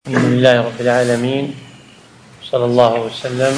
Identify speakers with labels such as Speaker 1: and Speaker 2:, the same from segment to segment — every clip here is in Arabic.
Speaker 1: الحمد لله رب العالمين، صلى الله وسلم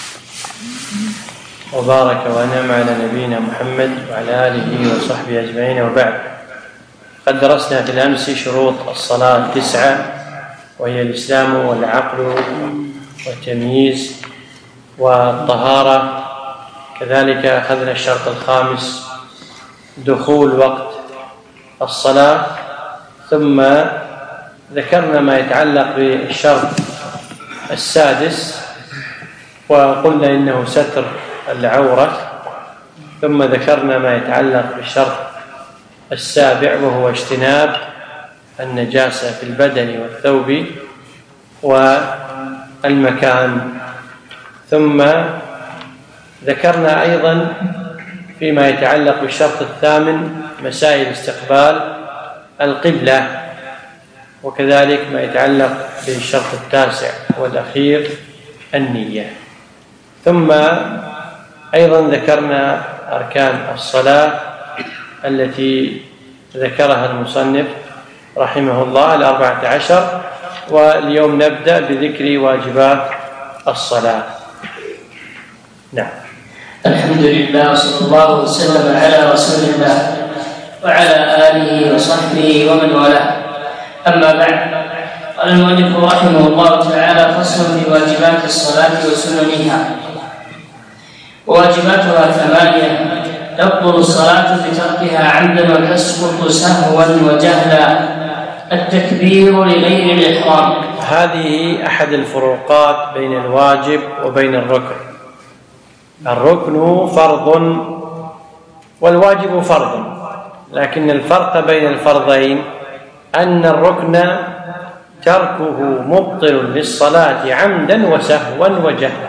Speaker 1: وبارك وأنعم على نبينا محمد وعلى آله وصحبه أجمعين، وبعد. قد درسنا في الأمس شروط الصلاة 9، وهي الإسلام والعقل والتمييز والطهارة. كذلك أخذنا الشرط الخامس دخول وقت الصلاة، ثم ذكرنا ما يتعلق بالشرط السادس وقلنا إنه ستر العورة، ثم ذكرنا ما يتعلق بالشرط السابع وهو اجتناب النجاسة في البدن والثوب والمكان. ثم ذكرنا أيضا فيما يتعلق بالشرط الثامن مسائل استقبال القبلة، وكذلك ما يتعلق بالشرط التاسع والأخير النية. ثم أيضا ذكرنا أركان الصلاة التي ذكرها المصنف رحمه الله 14، واليوم نبدأ بذكر واجبات الصلاة. نعم.
Speaker 2: الحمد لله وصلى الله وسلم على رسول الله وعلى آله وصحبه ومن والاه. أما بعد، قال المؤلف رحمه الله تعالى: فصل في واجبات الصلاة وسننها. وواجباتها 8: تبطل الصلاة بتركها عمدا وتسقط سهوا وجهلا. التكبير لغير الإحرام.
Speaker 1: هذه أحد الفروقات بين الواجب وبين الركن. الركن فرض والواجب فرض، لكن الفرق بين الفرضين أن الركن تركه مبطل للصلاة عمدا وسهوا وجهلا،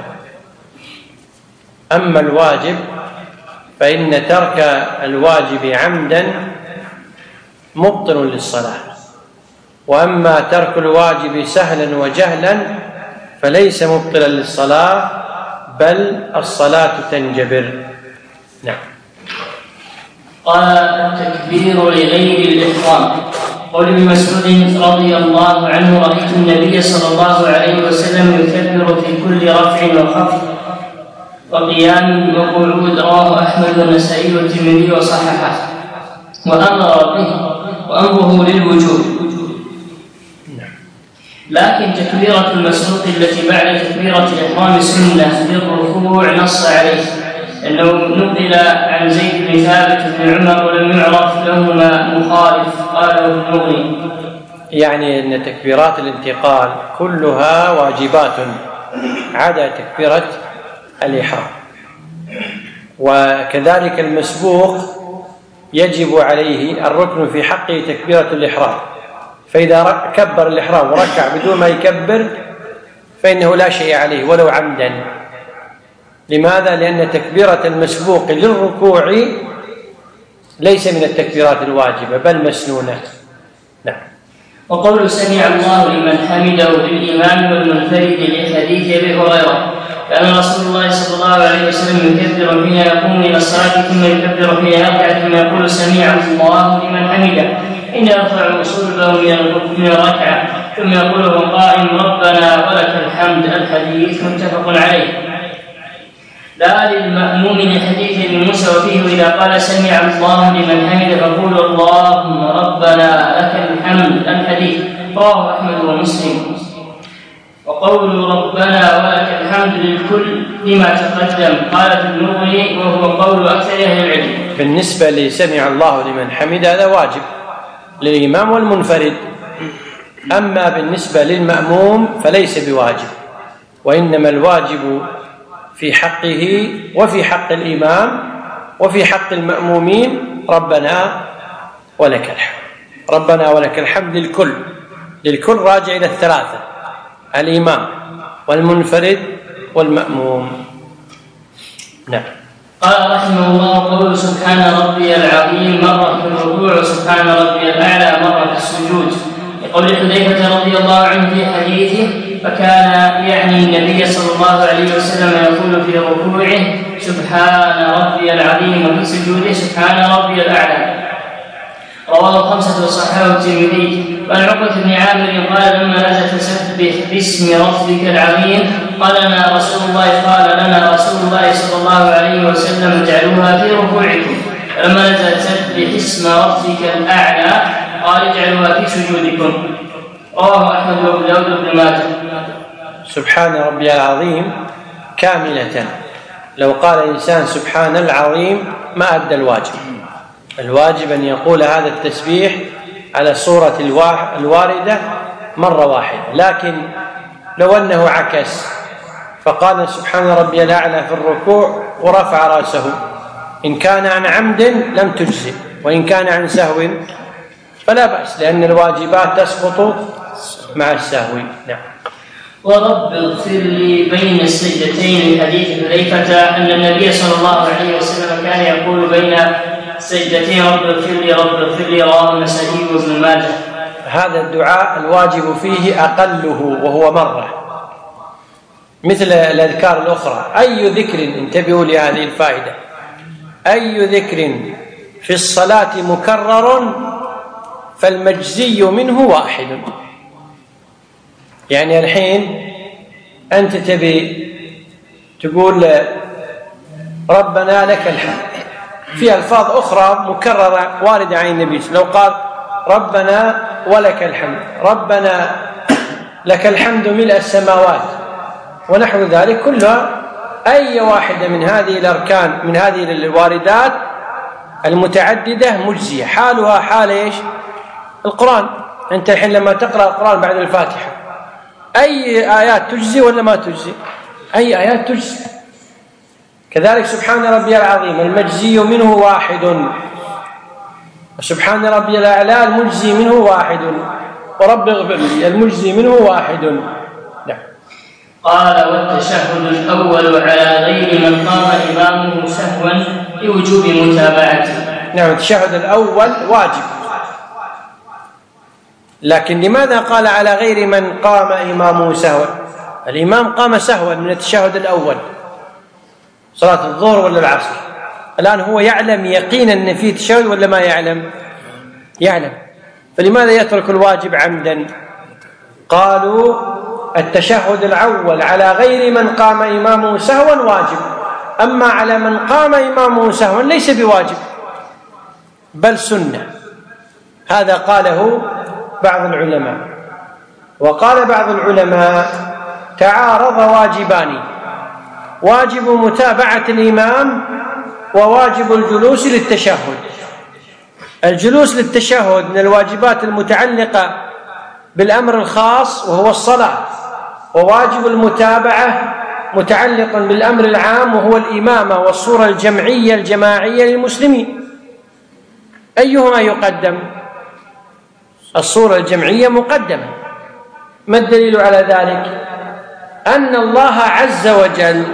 Speaker 1: أما الواجب فإن ترك الواجب عمدا مبطل للصلاة، وأما ترك الواجب سهلا وجهلا فليس مبطلا للصلاة، بل الصلاة تنجبر. نعم.
Speaker 2: قال: التكبير لغير الإحرام. قول ابن مسعود رضي الله عنه: رأيت النبي صلى الله عليه وسلم يكبر في كل رفع وخفض وقيام وقعود. رواه أحمد والنسائي والترمذي وصححه، وأمر به وأمره للوجوب. لكن تكبيرة المسروق التي بعد تكبيرة الإحرام سنة للركوع نص عليه، أنه نقل عن زيد بن ثابت بن عمر ولم يعرف لهما مخالف، قاله المغني.
Speaker 1: يعني أن تكبيرات الانتقال كلها واجبات عدا تكبيرة الإحرام، وكذلك المسبوق يجب عليه الركن في حقه تكبيرة الإحرام، فإذا كبر الإحرام وركع بدون ما يكبر فإنه لا شيء عليه ولو عمدا. لماذا؟ لأن تكبيرة المسبوق للركوع ليس من التكبيرات الواجبة بل مسنونة. نعم.
Speaker 2: وقول سمع الله لمن حمده للإمام والمنفرد لحديث أبي هريرة: كان رسول الله صلى الله عليه وسلم يكبر حين يقوم إلى الصلاة، ثم يكبر حين يركع، ثم يقول سمع الله لمن حمده، إن يرفع صلبه من الركعة، ثم يقول وهو قائم: ربنا ولك الحمد. الحديث متفق عليه. لا للمأموم لحديث ابن موسى وفيه: إذا قال سمع الله لمن حمده فقولوا اللهم ربنا لك الحمد. الحديث رواه أحمد ومسلم. وقول ربنا ولك الحمد للكل لما تقدم، قال في المغني وهو قول أكثر أهل العلم.
Speaker 1: بالنسبة لسمع الله لمن حمده هذا واجب للإمام والمنفرد، أما بالنسبة للمأموم فليس بواجب، وإنما الواجب في حقه وفي حق الإمام وفي حق المأمومين ربنا ولك الحمد. ربنا ولك الحمد للكل راجع إلى الثلاثة: الإمام والمنفرد والمأموم. نعم.
Speaker 2: قال رحمه الله: قول سبحان ربي العظيم مرة في الركوع وسبحان ربي الأعلى مرة في السجود. يقول حذيفة رضي الله عنه في حديثه: فكان يعني النبي صلى الله عليه وسلم يقول في ركوعه سبحان ربي العظيم، وفي سجوده سبحان ربي الأعلى. رواه الخمسة وصححه الترمذي. وعن عقبة بن عامر قال لما نزلت فسبح باسم ربك العظيم قال لنا رسول الله صلى الله عليه وسلم اجعلوها في ركوعكم. فلما نزلت سبح اسم ربك الأعلى قال اجعلوها في سجودكم. رواه أحمد وأبو داود وابن ماجه.
Speaker 1: سبحان ربي العظيم كاملة، لو قال إنسان سبحان العظيم ما أدى الواجب. الواجب أن يقول هذا التسبيح على الصورة الواردة مرة واحدة، لكن لو أنه عكس فقال سبحان ربي الأعلى في الركوع ورفع رأسه، إن كان عن عمد لم تجزئ، وإن كان عن سهو فلا بأس، لأن الواجبات تسقط مع السهو. نعم.
Speaker 2: ورب اغفر لي بين السجدتين لحديث حذيفة أن النبي صلى الله عليه وسلم كان يقول بين السجدتين رب اغفر لي رواه النسائي وابن ماجه.
Speaker 1: هذا الدعاء الواجب فيه أقله وهو مرة، مثل الأذكار الأخرى. أي ذكر، انتبهوا لهذه الفائدة، أي ذكر في الصلاة مكرر فالمجزي منه واحد. يعني الحين أنت تبي تقول ربنا لك الحمد، في ألفاظ أخرى مكررة واردة عن النبي، لو قال ربنا ولك الحمد، ربنا لك الحمد ملء السماوات ونحو ذلك، كلها أي واحدة من هذه الأركان من هذه الواردات المتعددة مجزية، حالها حال إيش؟ القرآن. أنت الحين لما تقرأ القرآن بعد الفاتحة أي آيات تجزي ولا ما تجزي؟ أي آيات تجزي. كذلك سبحان ربي العظيم المجزي منه واحد، وسبحان ربي الأعلى المجزي منه واحد، ورب اغفر لي المجزي منه واحد. نعم.
Speaker 2: قال والتشهد الأول على غير من قام إمامه سهوا لوجوب متابعته.
Speaker 1: نعم، التشهد الأول واجب، لكن لماذا قال على غير من قام إمامه سهوا؟ الإمام قام سهوا من التشهد الأول، صلاة الظهر ولا العصر، الآن هو يعلم يقينا أن فيه تشهد ولا ما يعلم؟ يعلم، فلماذا يترك الواجب عمدا؟ قالوا التشهد الأول على غير من قام إمامه سهوا واجب، أما على من قام إمامه سهوا ليس بواجب بل سنة. هذا قاله بعض العلماء. وقال بعض العلماء تعارض واجبان، واجب متابعة الإمام وواجب الجلوس للتشهد. الجلوس للتشهد من الواجبات المتعلقة بالأمر الخاص وهو الصلاة، وواجب المتابعة متعلق بالأمر العام وهو الإمامة والصورة الجمعية الجماعية للمسلمين. أيهما يقدم؟ الصورة الجمعية مقدمة. ما الدليل على ذلك؟ أن الله عز وجل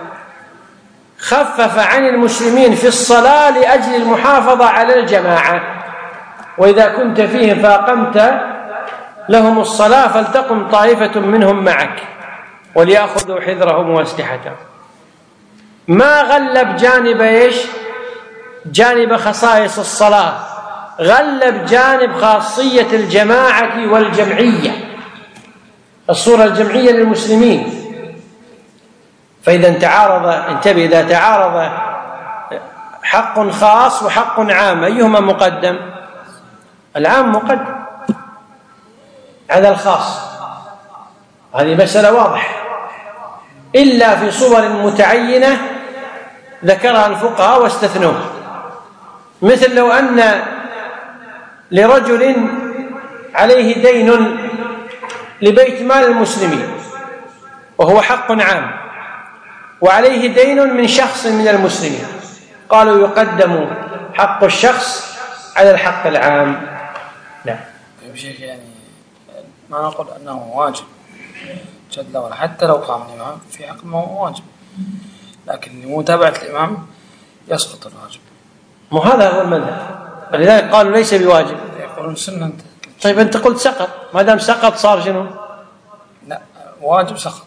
Speaker 1: خفف عن المسلمين في الصلاة لأجل المحافظة على الجماعة، وإذا كنت فيهم فأقمت لهم الصلاة فلتقم طائفة منهم معك وليأخذوا حذرهم وأسلحتهم. ما غلب جانب إيش؟ جانب خصائص الصلاة، غلب جانب خاصية الجماعة والجمعية، الصورة الجمعية للمسلمين. فإذا تعارض، انتبه، إذا تعارض حق خاص وحق عام أيهما مقدم؟ العام مقدم على الخاص، هذه مسألة واضحة، إلا في صور متعينة ذكرها الفقهاء واستثنوها، مثل لو أن لرجل عليه دين لبيت مال المسلمين وهو حق عام، وعليه دين من شخص من المسلمين، قالوا يقدم حق الشخص على الحق العام. نعم.
Speaker 3: شيخ، يعني ما نقول أنه واجب جد ولا حتى لو قام الإمام في حق ما هو واجب، لكن لمتابعة الإمام يسقط الواجب.
Speaker 1: مو هذا هو المذهب، ولذلك قالوا ليس بواجب.
Speaker 3: يقولون سنة. أنت
Speaker 1: طيب أنت قلت سقط، ما دام سقط صار شنو؟
Speaker 3: لا، واجب سقط.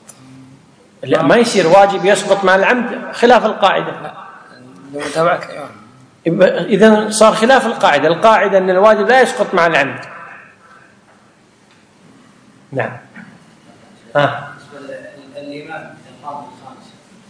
Speaker 1: لا، ما يصير واجب يسقط مع العمد، خلاف القاعدة.
Speaker 3: لا، لمتابعة الإمام.
Speaker 1: إذن صار خلاف القاعدة أن الواجب لا يسقط مع العمد. نعم.
Speaker 4: الإمام القاضي الخامس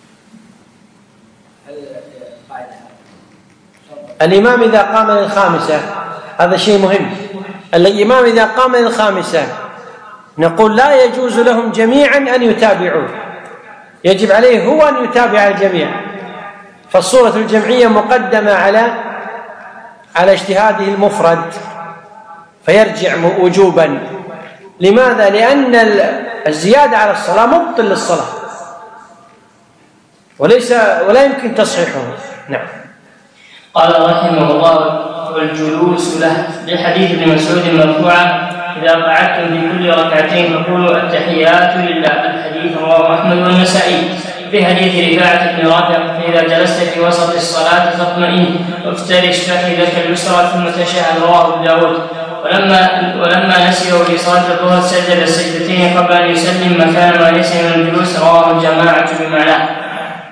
Speaker 4: هل القاعدة
Speaker 1: الإمام إذا قام للخامسة هذا شيء مهم. الإمام إذا قام للخامسة نقول لا يجوز لهم جميعا أن يتابعوه، يجب عليه هو أن يتابع الجميع، فالصورة الجمعية مقدمة على اجتهاده المفرد فيرجع وجوبا. لماذا؟ لأن الزيادة على الصلاة مبطل للصلاة ولا يمكن تصحيحه. نعم.
Speaker 2: قال رحمه الله: والجلوس له، لحديث ابن مسعود مرفوعا: إذا قعدتم في كل ركعتين فقولوا التحيات لله. الحديث رواه أحمد والنسائي. في حديث رفاعة بن رافع: فإذا جلست في وسط الصلاة فاطمئن وافترش فخذك اليسرى ثم تشهد. رواه أبو داود. ولما نسيه في صلاة الظهر سجد السجدتين قبل أن يسلم مكان ما ليس من الجلوس. رواه الجماعة بمعناه.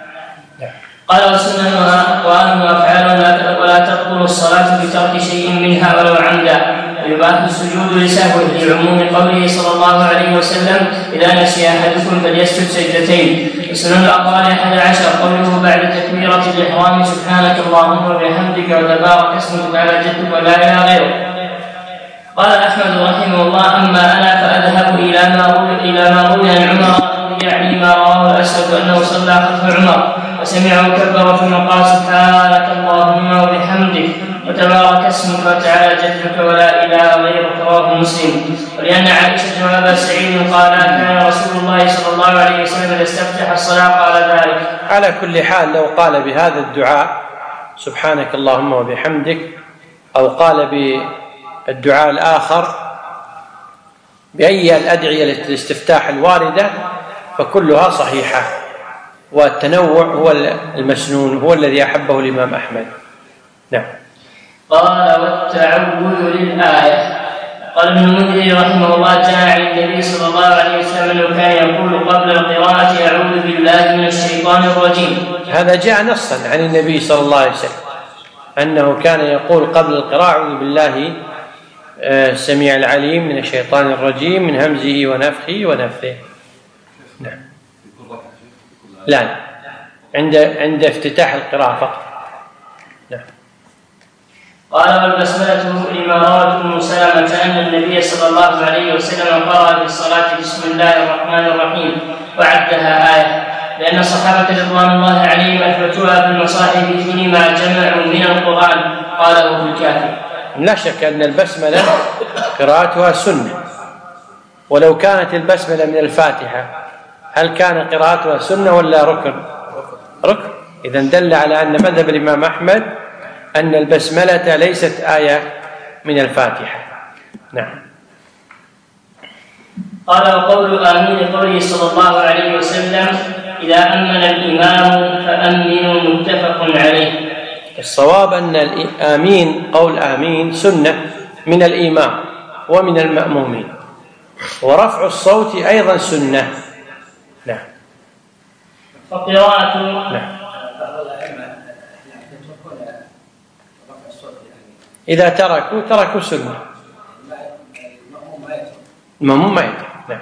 Speaker 2: قال: وسننها وأنها أفعال ولا تبطل الصلاة بترك شيء منها ولو عمدا، ويباح السجود لسهوه لعموم قوله صلى الله عليه وسلم: إذا نسي أحدكم فليسجد سجدتين. وسنن الأقوال 11 قوله بعد تكبيرة الإحرام: سبحانك اللهم وبحمدك وتبارك اسمك على جدك ولا إله غيرك. قال أحمد رحمه الله: أما أنا فأذهب إلى ما روي عن عمر، يعني ما رواه الأسود أنه صلى خلف عمر وسمعه كبر ثم قال: سبحانك اللهم وبحمدك وتبارك اسمك وتعالى جدك ولا إله غيرك. رواه مسلم. ولأن عائشة وأبا سعيد قال: كان رسول الله صلى الله عليه وسلم إذا استفتح الصلاة قال ذلك.
Speaker 1: على كل حال لو قال بهذا الدعاء سبحانك اللهم وبحمدك، أو قال بالدعاء الآخر بأي الأدعية الاستفتاح الواردة فكلها صحيحة، والتنوع هو المسنون، هو الذي أحبه الإمام أحمد. نعم.
Speaker 2: قال: والتعوذ للآية. قال ابن المنذر رحمه الله: جاء عن النبي صلى الله عليه وسلم أنه كان يقول قبل القراءة: أعوذ بالله من الشيطان الرجيم.
Speaker 1: هذا جاء نصا عن النبي صلى الله عليه وسلم أنه كان يقول قبل القراءة: أعوذ بالله السميع العليم من الشيطان الرجيم من همزه ونفخه ونفثه. نعم. لا، عند افتتاح القراءة فقط. نعم.
Speaker 2: قال: والبسملة لما روت أم سلمة أن النبي صلى الله عليه وسلم قرأ في الصلاة بسم الله الرحمن الرحيم وعدها آية، لأن الصحابة رضوان الله عليهم أثبتوها في المصاحف فيما جمعوا من القرآن. قاله في الكافي.
Speaker 1: لا شك أن البسملة قراءتها سنة، ولو كانت البسملة من الفاتحة هل كان قراءتها سنة ولا ركن؟ إذن دل على أن مذهب الإمام أحمد أن البسملة ليست آية من الفاتحة. نعم.
Speaker 2: قال: وقول آمين قوله صلى الله عليه وسلم: إذا أمن الإمام فأمنوا. متفق عليه.
Speaker 1: الصواب أن الآمين قول آمين سنة من الإمام ومن المأمومين، ورفع الصوت أيضا سنة. نعم.
Speaker 2: وقراءة.
Speaker 1: نعم. إذا تركوا سنة. المأموم ما يترك. نعم.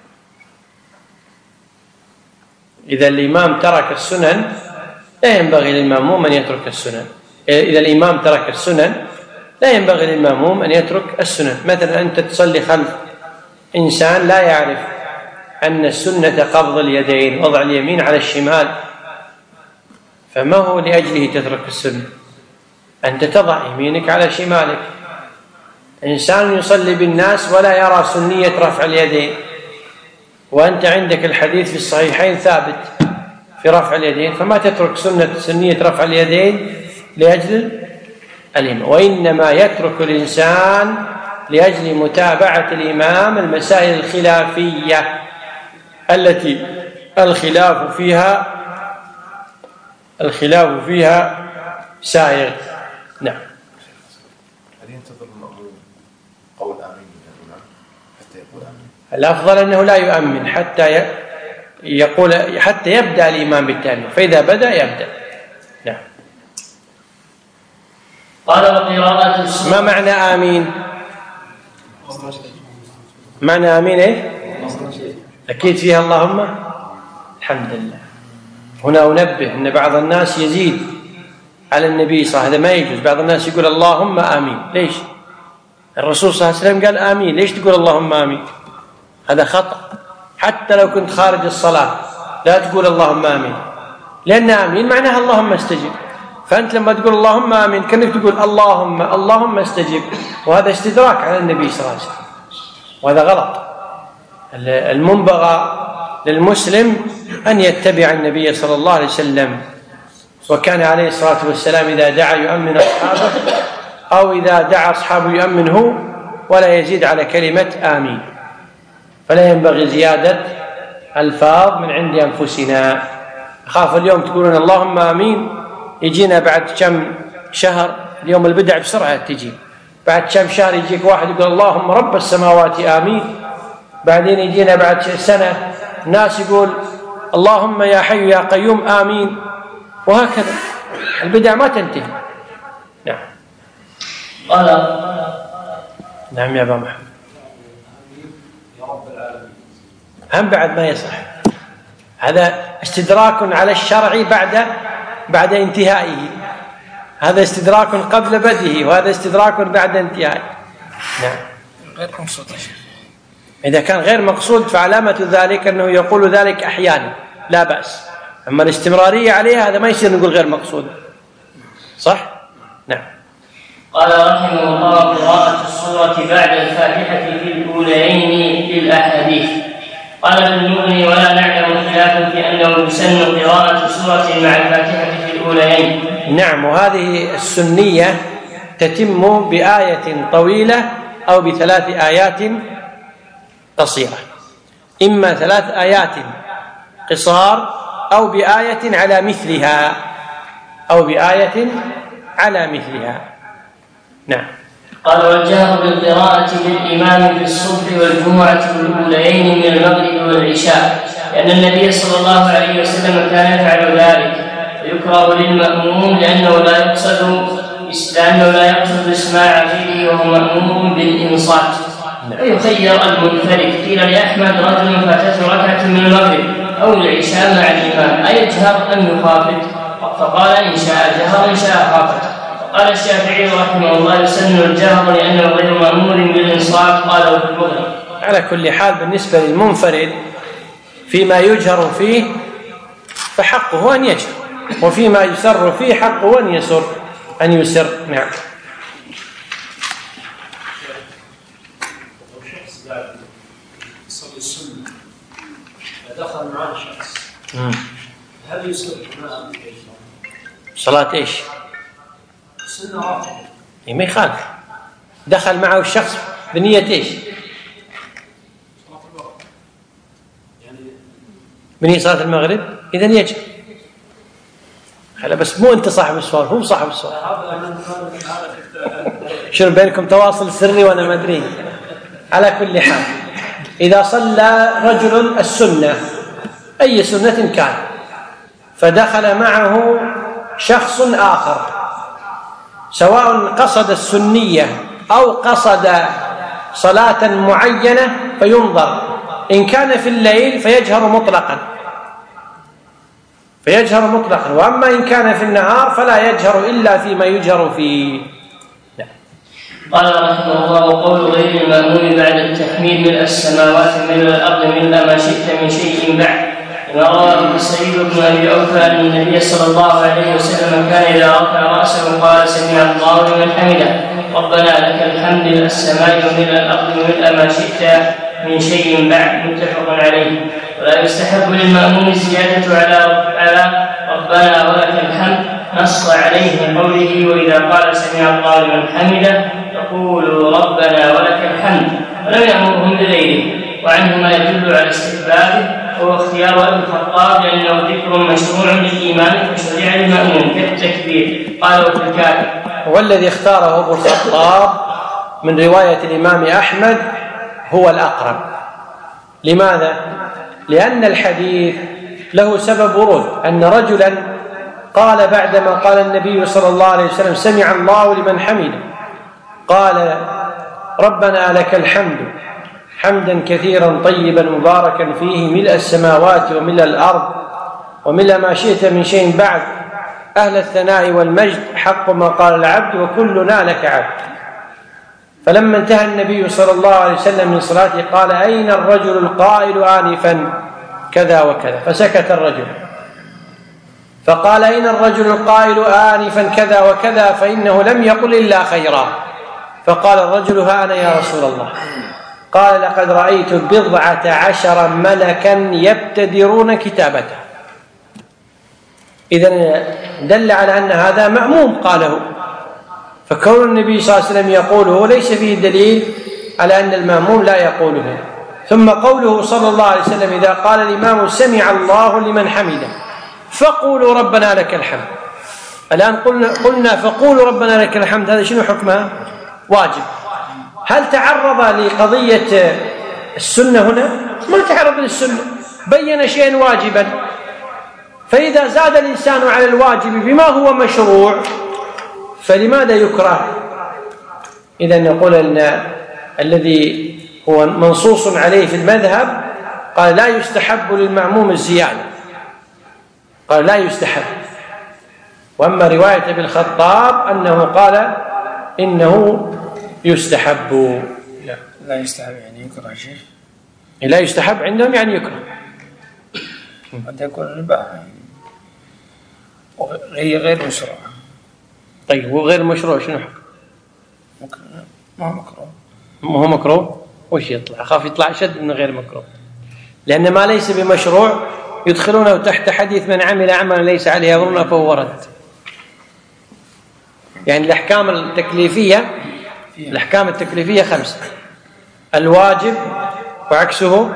Speaker 1: إذا الإمام ترك السنن لا ينبغي للمأموم أن يترك السنن. إذا الإمام ترك السنن لا ينبغي للمأموم أن يترك السنن. مثلا أنت تصلي خلف إنسان لا يعرف أن السنة قبض اليدين، وضع اليمين على الشمال، فما هو لأجله تترك السنة؟ أنت تضع يمينك على شمالك. إنسان يصلي بالناس ولا يرى سنية رفع اليدين، وأنت عندك الحديث في الصحيحين ثابت في رفع اليدين، فما تترك سنية رفع اليدين لأجل الإمام، وإنما يترك الإنسان لأجل متابعة الإمام المسائل الخلافية التي الخلاف فيها سائر. نعم.
Speaker 5: هل ينتظر المأموم قول آمين من الإمام حتى يقول آمين؟
Speaker 1: الأفضل أنه لا يؤمن حتى يبدأ الإمام بالتأمين، فإذا بدأ يبدأ. نعم.
Speaker 2: قال وقراءة السورة.
Speaker 1: ما معنى آمين؟ معنى آمين إيه؟ أكيد فيها اللهم. الحمد لله. هنا أنبه أن بعض الناس يزيد على النبي صلى الله عليه وسلم، هذا ما يجوز. بعض الناس يقول اللهم آمين. ليش؟ الرسول صلى الله عليه وسلم قال آمين، ليش تقول اللهم آمين؟ هذا خطأ. حتى لو كنت خارج الصلاة لا تقول اللهم آمين، لأن آمين معناها اللهم استجب. فأنت لما تقول اللهم آمين كأنك تقول اللهم استجب، وهذا استدراك على النبي صلى الله عليه وسلم، وهذا غلط. المنبغى للمسلم أن يتبع النبي صلى الله عليه وسلم، وكان عليه الصلاة والسلام إذا دعا يؤمن أصحابه، أو إذا دعا أصحابه يؤمنه، ولا يزيد على كلمة آمين. فلا ينبغي زيادة ألفاظ من عند أنفسنا. أخاف اليوم تقولون اللهم آمين، يجينا بعد كم شهر، اليوم البدع بسرعة تجي، بعد كم شهر يجيك واحد يقول اللهم رب السماوات آمين، بعدين يجينا بعد سنة ناس يقول اللهم يا حي يا قيوم آمين، وهكذا البدع ما تنتهي. نعم. نعم يا أبا محمد. هم بعد ما يصح، هذا استدراك على الشرع بعد انتهائه، هذا استدراك قبل بدئه، وهذا استدراك بعد انتهائه. نعم.
Speaker 3: غير مقصود.
Speaker 1: إذا كان غير مقصود فعلامة ذلك أنه يقول ذلك أحيانا لا بأس، أما الاستمرارية عليها هذا ما يصير نقول غير مقصود. صح؟ نعم.
Speaker 2: قال رحمه الله قراءة السورة بعد الفاتحة في الأوليين للأحاديث. قال ابن المغني ولا نعلم خلافا في أنه يسن قراءة سورة مع الفاتحة في الأوليين.
Speaker 1: نعم، وهذه السنية تتم بآية طويلة أو بثلاث آيات قصيرة، إما 3 آيات قصار أو بآية على مثلها نعم.
Speaker 2: قال والجهر بالقراءة للإمام في الصبح والجمعة والأوليين من المغرب والعشاء، لأن النبي صلى الله عليه وسلم كان يفعل ذلك، ويكره للمأموم لأنه لا يقصد إسماع غيره وهو مأموم بالإنصات. ويخير المنفرد. قيل لأحمد رجل فاتته ركعة من المغرب أو العشاء مع الإمام أيجهر أم يخافت؟ فقال إن شاء جهر إن شاء خافت. قال الشافعي رحمه الله يسن الجهر لأنه غير مأمور بالإنصات. قال ابن المغني.
Speaker 1: على كل حال بالنسبة للمنفرد فيما يجهر فيه فحقه أن يجهر، وفيما يسر فيه حقه أن يسر. نعم.
Speaker 4: يصلي السنة فدخل معه شخص، هل يصلي معه
Speaker 1: صلاة إيش؟
Speaker 4: سنة راتبة.
Speaker 1: ما يخالف، دخل معه الشخص بنية إيش؟
Speaker 4: صلاة المغرب، يعني
Speaker 1: بنية صلاة المغرب، إذن يجب. بس مو أنت صاحب السؤال، هو صاحب السؤال. شنو بينكم تواصل سري وأنا ما أدري. على كل حال إذا صلى رجل السنة أي سنة كان فدخل معه شخص آخر، سواء قصد السنية أو قصد صلاة معينة، فينظر إن كان في الليل فيجهر مطلقا، وأما إن كان في النهار فلا يجهر إلا فيما يجهر فيه.
Speaker 2: قال رحمه الله وقول غير المأمون بعد التحميد ملء السماوات ملء الأرض ملء ما شئت من شيء بعد. ما روى سعيد بن أبي أوفى أن النبي صلى الله عليه وسلم كان إذا رفع رأسه قال سمع الله لمن حمده ربنا لك الحمد ملء السماء وملء الأرض ملء ما شئت من شيء بعد. متفق عليه. ولا يستحب للمأمون الزيادة على ربنا ولك الحمد، نص عليه قوله وإذا قال سمع الله لمن حمده يقول ربنا ولك الحمد، ولم يأمرهم بغيره. وعنه ما يدل على استحبابه وهو اختيار ابن الخطاب لأنه ذكر مشروع للإمام فشرع للمأمون كالتكبير. قال وفي الكافي.
Speaker 1: والذي اختاره ابو الخطاب من رواية الإمام أحمد هو الأقرب. لماذا؟ لأن الحديث له سبب ورود، أن رجلا قال بعدما قال النبي صلى الله عليه وسلم سمع الله لمن حمده، قال ربنا لك الحمد حمدا كثيرا طيبا مباركا فيه ملء السماوات وملء الأرض وملء ما شئت من شيء بعد، أهل الثناء والمجد، حق ما قال العبد وكلنا لك عبد. فلما انتهى النبي صلى الله عليه وسلم من صلاته قال أين الرجل القائل آنفا كذا وكذا؟ فسكت الرجل، فقال أين الرجل القائل آنفا كذا وكذا؟ فإنه لم يقل إلا خيرا. فقال الرجل ها أنا يا رسول الله. قال لقد رأيت 14 ملكا يبتدرون كتابته. إذن دل على أن هذا مأموم قاله، فكون النبي صلى الله عليه وسلم يقوله ليس فيه دليل على أن المأموم لا يقوله. ثم قوله صلى الله عليه وسلم إذا قال الإمام سمع الله لمن حمده فقولوا ربنا لك الحمد. الآن قلنا فقولوا ربنا لك الحمد، هذا شنو حكمه؟ واجب. هل تعرض لقضية السنة هنا؟ ما تعرض للسنة، بين شيئا واجبا. فإذا زاد الإنسان على الواجب بما هو مشروع فلماذا يكره؟ إذا نقول أن الذي هو منصوص عليه في المذهب قال لا يستحب للمأموم الزيادة، قال لا يستحب. وأما رواية ابن الخطاب أنه قال إنه يستحب.
Speaker 3: لا يستحب يعني يكره شيء،
Speaker 1: لا يستحب عندهم يعني يكره.
Speaker 3: قد يكون الباء هي غير مشروع.
Speaker 1: طيب وغير مشروع شنو حكم؟
Speaker 3: ما هو مكروه.
Speaker 1: ما هو مكروه؟ وش يطلع؟ أخاف يطلع أشد من غير مكروه، لأن ما ليس بمشروع يدخلونه تحت حديث من عمل عملا ليس عليه أمرنا فهو رد. يعني الأحكام التكليفية 5: الواجب وعكسه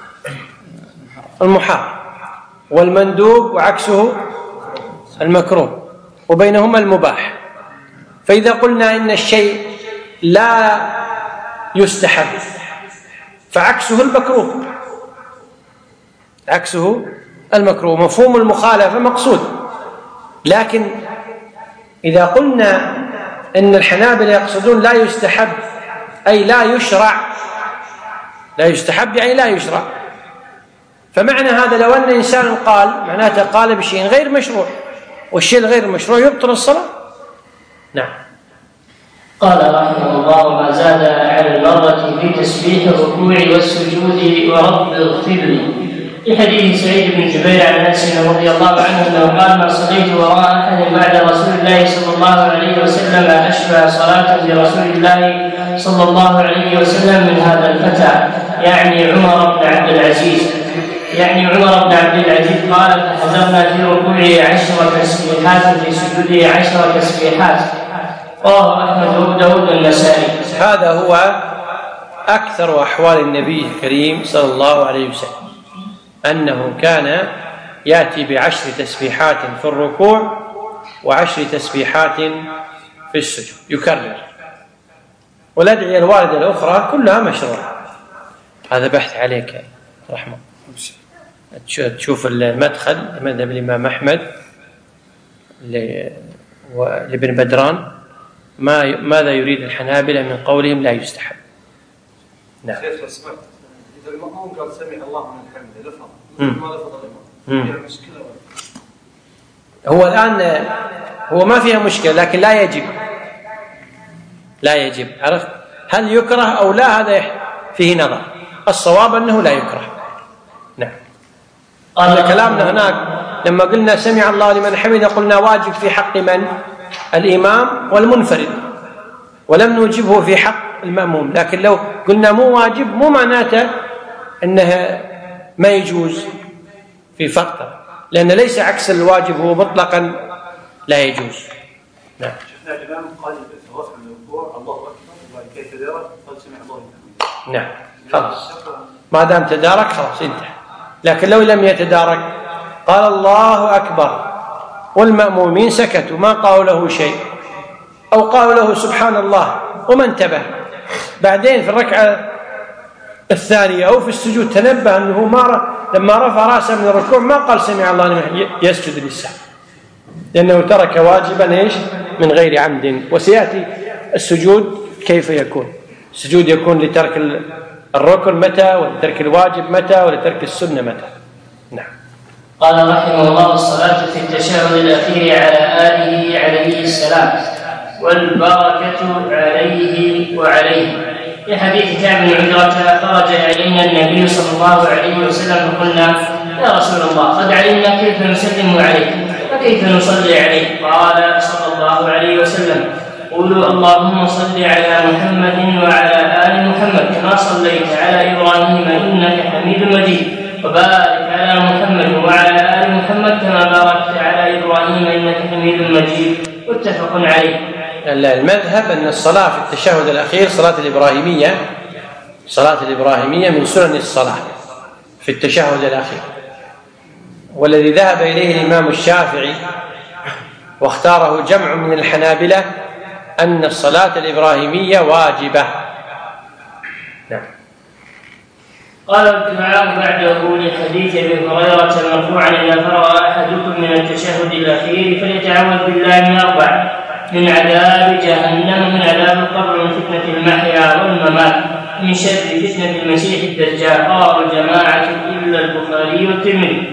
Speaker 1: المحرم، والمندوب وعكسه المكروه، وبينهما المباح. فإذا قلنا إن الشيء لا يستحب فعكسه المكروه، عكسه المكروه، مفهوم المخالفة مقصود. لكن إذا قلنا إن الحنابلة يقصدون لا يستحب أي لا يشرع، لا يستحب يعني لا يشرع، فمعنى هذا لو أن إنسان قال معناته قال بشيء غير مشروع، والشيء الغير مشروع يبطل الصلاة. نعم.
Speaker 2: قال رحمه الله ما زاد على المرة في تسبيح الركوع والسجود ورب اغفر لي. في حديث سعيد بن جبير عن انس رضي الله عنه انه قال ما صليت وراء احد بعد رسول الله صلى الله عليه وسلم اشبه صلاة برسول الله صلى الله عليه وسلم من هذا الفتى، يعني عمر بن عبد العزيز قال فحذرنا في ركوعه 10 تسبيحات وفي سجوده 10 تسبيحات. رواه احمد وداود والنسائي.
Speaker 1: هذا هو اكثر احوال النبي الكريم صلى الله عليه وسلم، أنه كان يأتي ب10 تسبيحات في الركوع و10 تسبيحات في السجود، يكرر. والأدعية الواردة الأخرى كلها مشروعة. هذا بحث عليك رحمه. تشوف المدخل مذهب الإمام أحمد لابن بدران ماذا يريد الحنابلة من قولهم لا يستحب. نعم.
Speaker 4: إذا المأموم قال سمع الله من حمده لفظ ما لفظ الإمام فيها مشكلة؟
Speaker 1: هو الآن هو ما فيها مشكلة، لكن لا يجب. عرفت؟ هل يكره أو لا هذا فيه نظر. الصواب أنه لا يكره. نعم. كلامنا هناك لما قلنا سمع الله لمن حمده قلنا واجب في حق من؟ الإمام والمنفرد، ولم نوجبه في حق المأموم. لكن لو قلنا مو واجب مو معناته أنها ما يجوز في فرقه، لأن ليس عكس الواجب هو مطلقا لا يجوز. نعم.
Speaker 4: شفنا الإمام قال في رفع الركوع الله أكبر وبعد كيف تدارك قال سمع الله لمن حمده.
Speaker 1: نعم خلاص، ما دام تدارك خلاص انتهى. لكن لو لم يتدارك قال الله أكبر والمأمومين سكتوا ما قالوا له شيء، أو قالوا له سبحان الله وما انتبه، بعدين في الركعة الثانية أو في السجود تنبه أنه لما رفع رأسه من الركوع ما قال سمع الله لمن يسجد للسهو، لأنه ترك واجبا إيش من غير عمد. وسيأتي السجود كيف يكون. السجود يكون لترك الركن متى، ولترك الواجب متى، ولترك السنة متى. نعم.
Speaker 2: قال رحمه الله: الصلاة في التشهد الأخير على آله عليه السلام، والبركة عليه وعليه. في حديث كعب بن عجرة: خرج إلينا النبي صلى الله عليه وسلم فقلنا: يا رسول الله، قد علمنا كيف نسلم عليك وكيف نصلي عليك. قال صلى الله عليه وسلم: قولوا اللهم صل على محمد وعلى آل محمد كما صليت على إبراهيم إنك حميد مجيد، وبارك على محمد وعلى آل محمد كما باركت على إبراهيم إنك حميد مجيد. متفق عليه.
Speaker 1: المذهب أن الصلاة في التشهد الأخير صلاة الإبراهيمية من سنن الصلاة في التشهد الأخير، والذي ذهب إليه الإمام الشافعي واختاره جمع من الحنابلة أن الصلاة الإبراهيمية واجبة. نعم.
Speaker 2: قال: الدعاء بعده لحديث ابي هريره مرفوعا: اذا فرغ احدكم من التشهد الاخير فليتعوذ بالله من 4: من عذاب جهنم، من عذاب القبر، من فتنه المحيا والممات، من شر فتنه المسيح الدجال. رواه الجماعه الا البخاري والترمذي.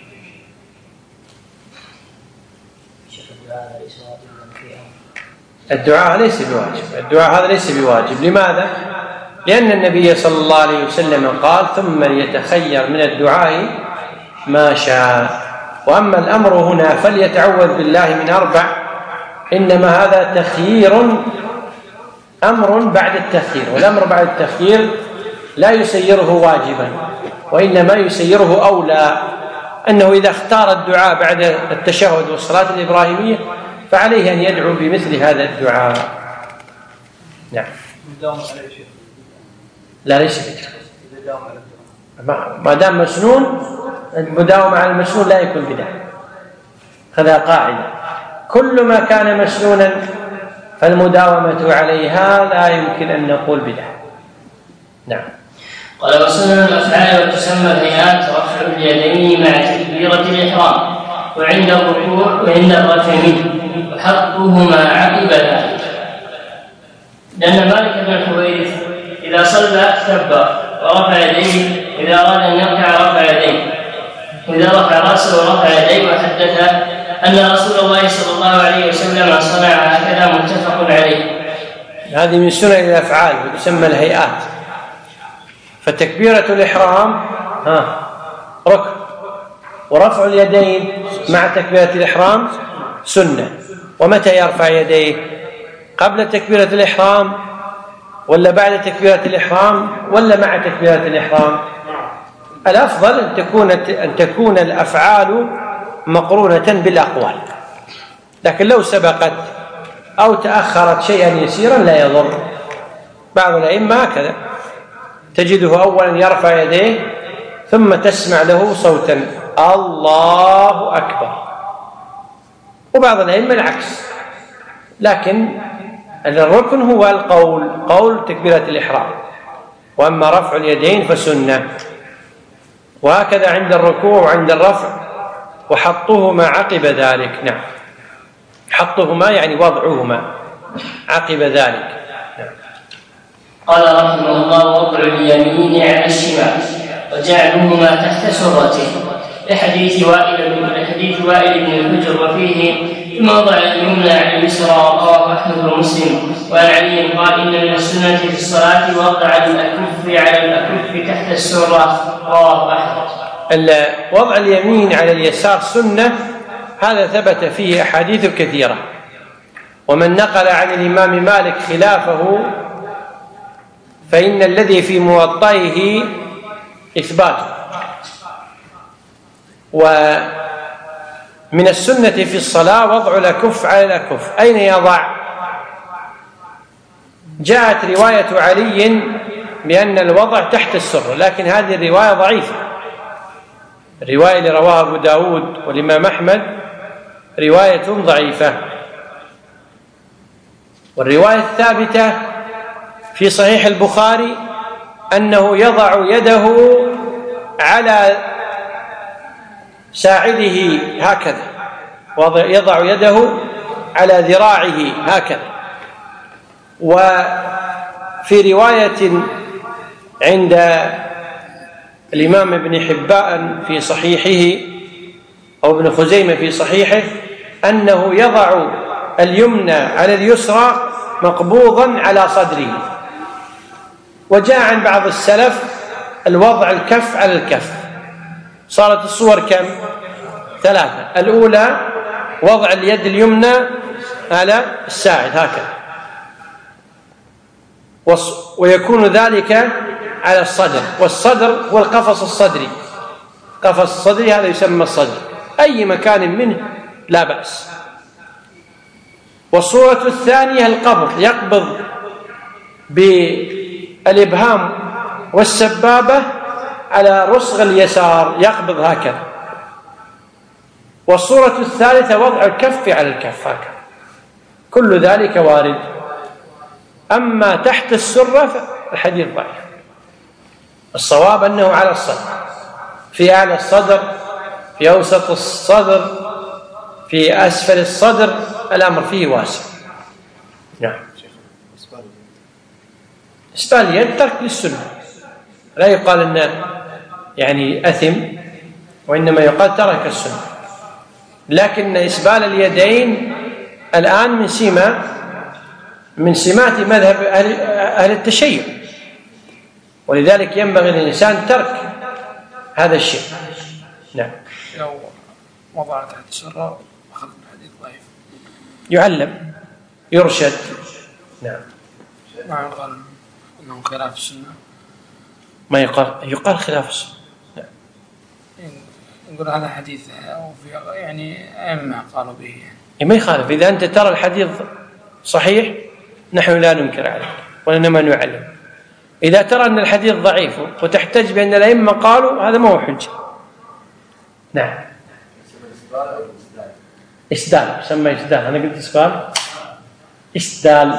Speaker 1: الدعاء ليس بواجب. الدعاء هذا ليس بواجب. لماذا؟ لأن النبي صلى الله عليه وسلم قال: ثم ليتخير من الدعاء ما شاء. وأما الأمر هنا فليتعوذ بالله من 4، إنما هذا تخيير، أمر بعد التخيير، والأمر بعد التخيير لا يسيره واجبا، وإنما يسيره أولى، أنه إذا اختار الدعاء بعد التشهد والصلاة الإبراهيمية فعليه أن يدعو بمثل هذا الدعاء. نعم. لا ليس بدعة. ما دام مسنون، المداومة على المسنون لا يكون بدعة. هذا قاعدة: كل ما كان مسنونا فالمداومة عليها لا يمكن أن نقول بدعة. نعم.
Speaker 2: قال: وسنن الأفعال وتسمى الهيئات رفع اليدين مع تكبيرة الإحرام وعند الركوع وعند الرفع منه، وحطهما عقب ذلك. لأن مالك بن الحويرث إذا صلى كبر ورفع يديه، إذا أراد أن يركع رفع يديه، إذا رفع رأسه ورفع يديه. وحدث أن رسول الله صلى الله عليه وسلم صنع هكذا. متفق عليه.
Speaker 1: هذه من سنن الأفعال وتسمى الهيئات. فتكبيرة الإحرام ركن، ورفع اليدين مع تكبيرة الإحرام سنة. ومتى يرفع يديه؟ قبل تكبيرة الإحرام ولا بعد تكبيرة الإحرام ولا مع تكبيرة الإحرام؟ الأفضل أن تكون الأفعال مقرونة بالأقوال، لكن لو سبقت أو تأخرت شيئا يسيرا لا يضر. بعض الأئمة هكذا تجده أولا يرفع يديه ثم تسمع له صوتا الله أكبر، وبعض الأئمة العكس. لكن الركن هو قول تكبيرة الإحرام، وأما رفع اليدين فسنة. وهكذا عند الركوع وعند الرفع، وحطهما عقب ذلك. نعم. حطهما يعني وضعهما عقب ذلك. نعم.
Speaker 2: قال رحمه الله: وضع اليمين على الشمال وجعلهما تحت سرته، لحديث وائل بن الحجر. وفيه: ثم وضع اليمنى على اليسرى. رواه أحمد ومسلم. وعن علي قال: إن من السنة في الصلاة وضع الأكف على الأكف تحت السرة. رواه أحمد.
Speaker 1: وضع اليمين على اليسار سنة، هذا ثبت فيه أحاديث كثيرة. ومن نقل عن الإمام مالك خلافه فإن الذي في موطئه إثباته. ومن السنة في الصلاة وضع الأكف على الأكف. أين يضع؟ جاءت رواية علي بأن الوضع تحت السرة، لكن هذه الرواية ضعيفة. الرواية اللي رواها أبو داود والإمام أحمد رواية ضعيفة. والرواية الثابتة في صحيح البخاري أنه يضع يده على ساعده هكذا، يضع يده على ذراعه هكذا. وفي رواية عند الإمام ابن حبان في صحيحه أو ابن خزيمة في صحيحه أنه يضع اليمنى على اليسرى مقبوضا على صدره. وجاء عن بعض السلف الوضع الكف على الكف. صارت الصور كم؟ 3. الأولى وضع اليد اليمنى على الساعد هكذا، ويكون ذلك على الصدر، والصدر هو القفص الصدري. قفص الصدري هذا يسمى الصدر، أي مكان منه لا بأس. والصورة الثانية القبض، يقبض بالإبهام والسبابة على رسغ اليسار، يقبض هكذا. والصورة الثالثة وضع الكف على الكف هكذا. كل ذلك وارد. أما تحت السرة فالحديث ضعيف. الصواب أنه على الصدر، في أعلى الصدر، في أوسط الصدر، في أسفل الصدر، الأمر فيه واسع. نعم. إسبال اليد ترك للسنة، لا يقال أن يعني أثم، وإنما يقال ترك السنة. لكن إسبال اليدين الآن من سمات مذهب أهل التشيع، ولذلك ينبغي للإنسان ترك هذا الشيء. نعم.
Speaker 3: لو وضع تحت السرة أخذ الحديث ضعيف،
Speaker 1: يعلم يرشد. نعم.
Speaker 3: ما يقال أنه خلاف السنة،
Speaker 1: ما يقال خلاف السنة. نعم.
Speaker 3: نقول هذا حديث يعني أئمة قالوا به يعني.
Speaker 1: ما يخالف، إذا أنت ترى الحديث صحيح نحن لا ننكر عليه وإنما نعلم. إذا ترى أن الحديث ضعيف وتحتج بأن الأئمة قالوا، هذا ما هو حجة. نعم. إسدال، سمى إسدال، أنا قلت إسبال. إسدال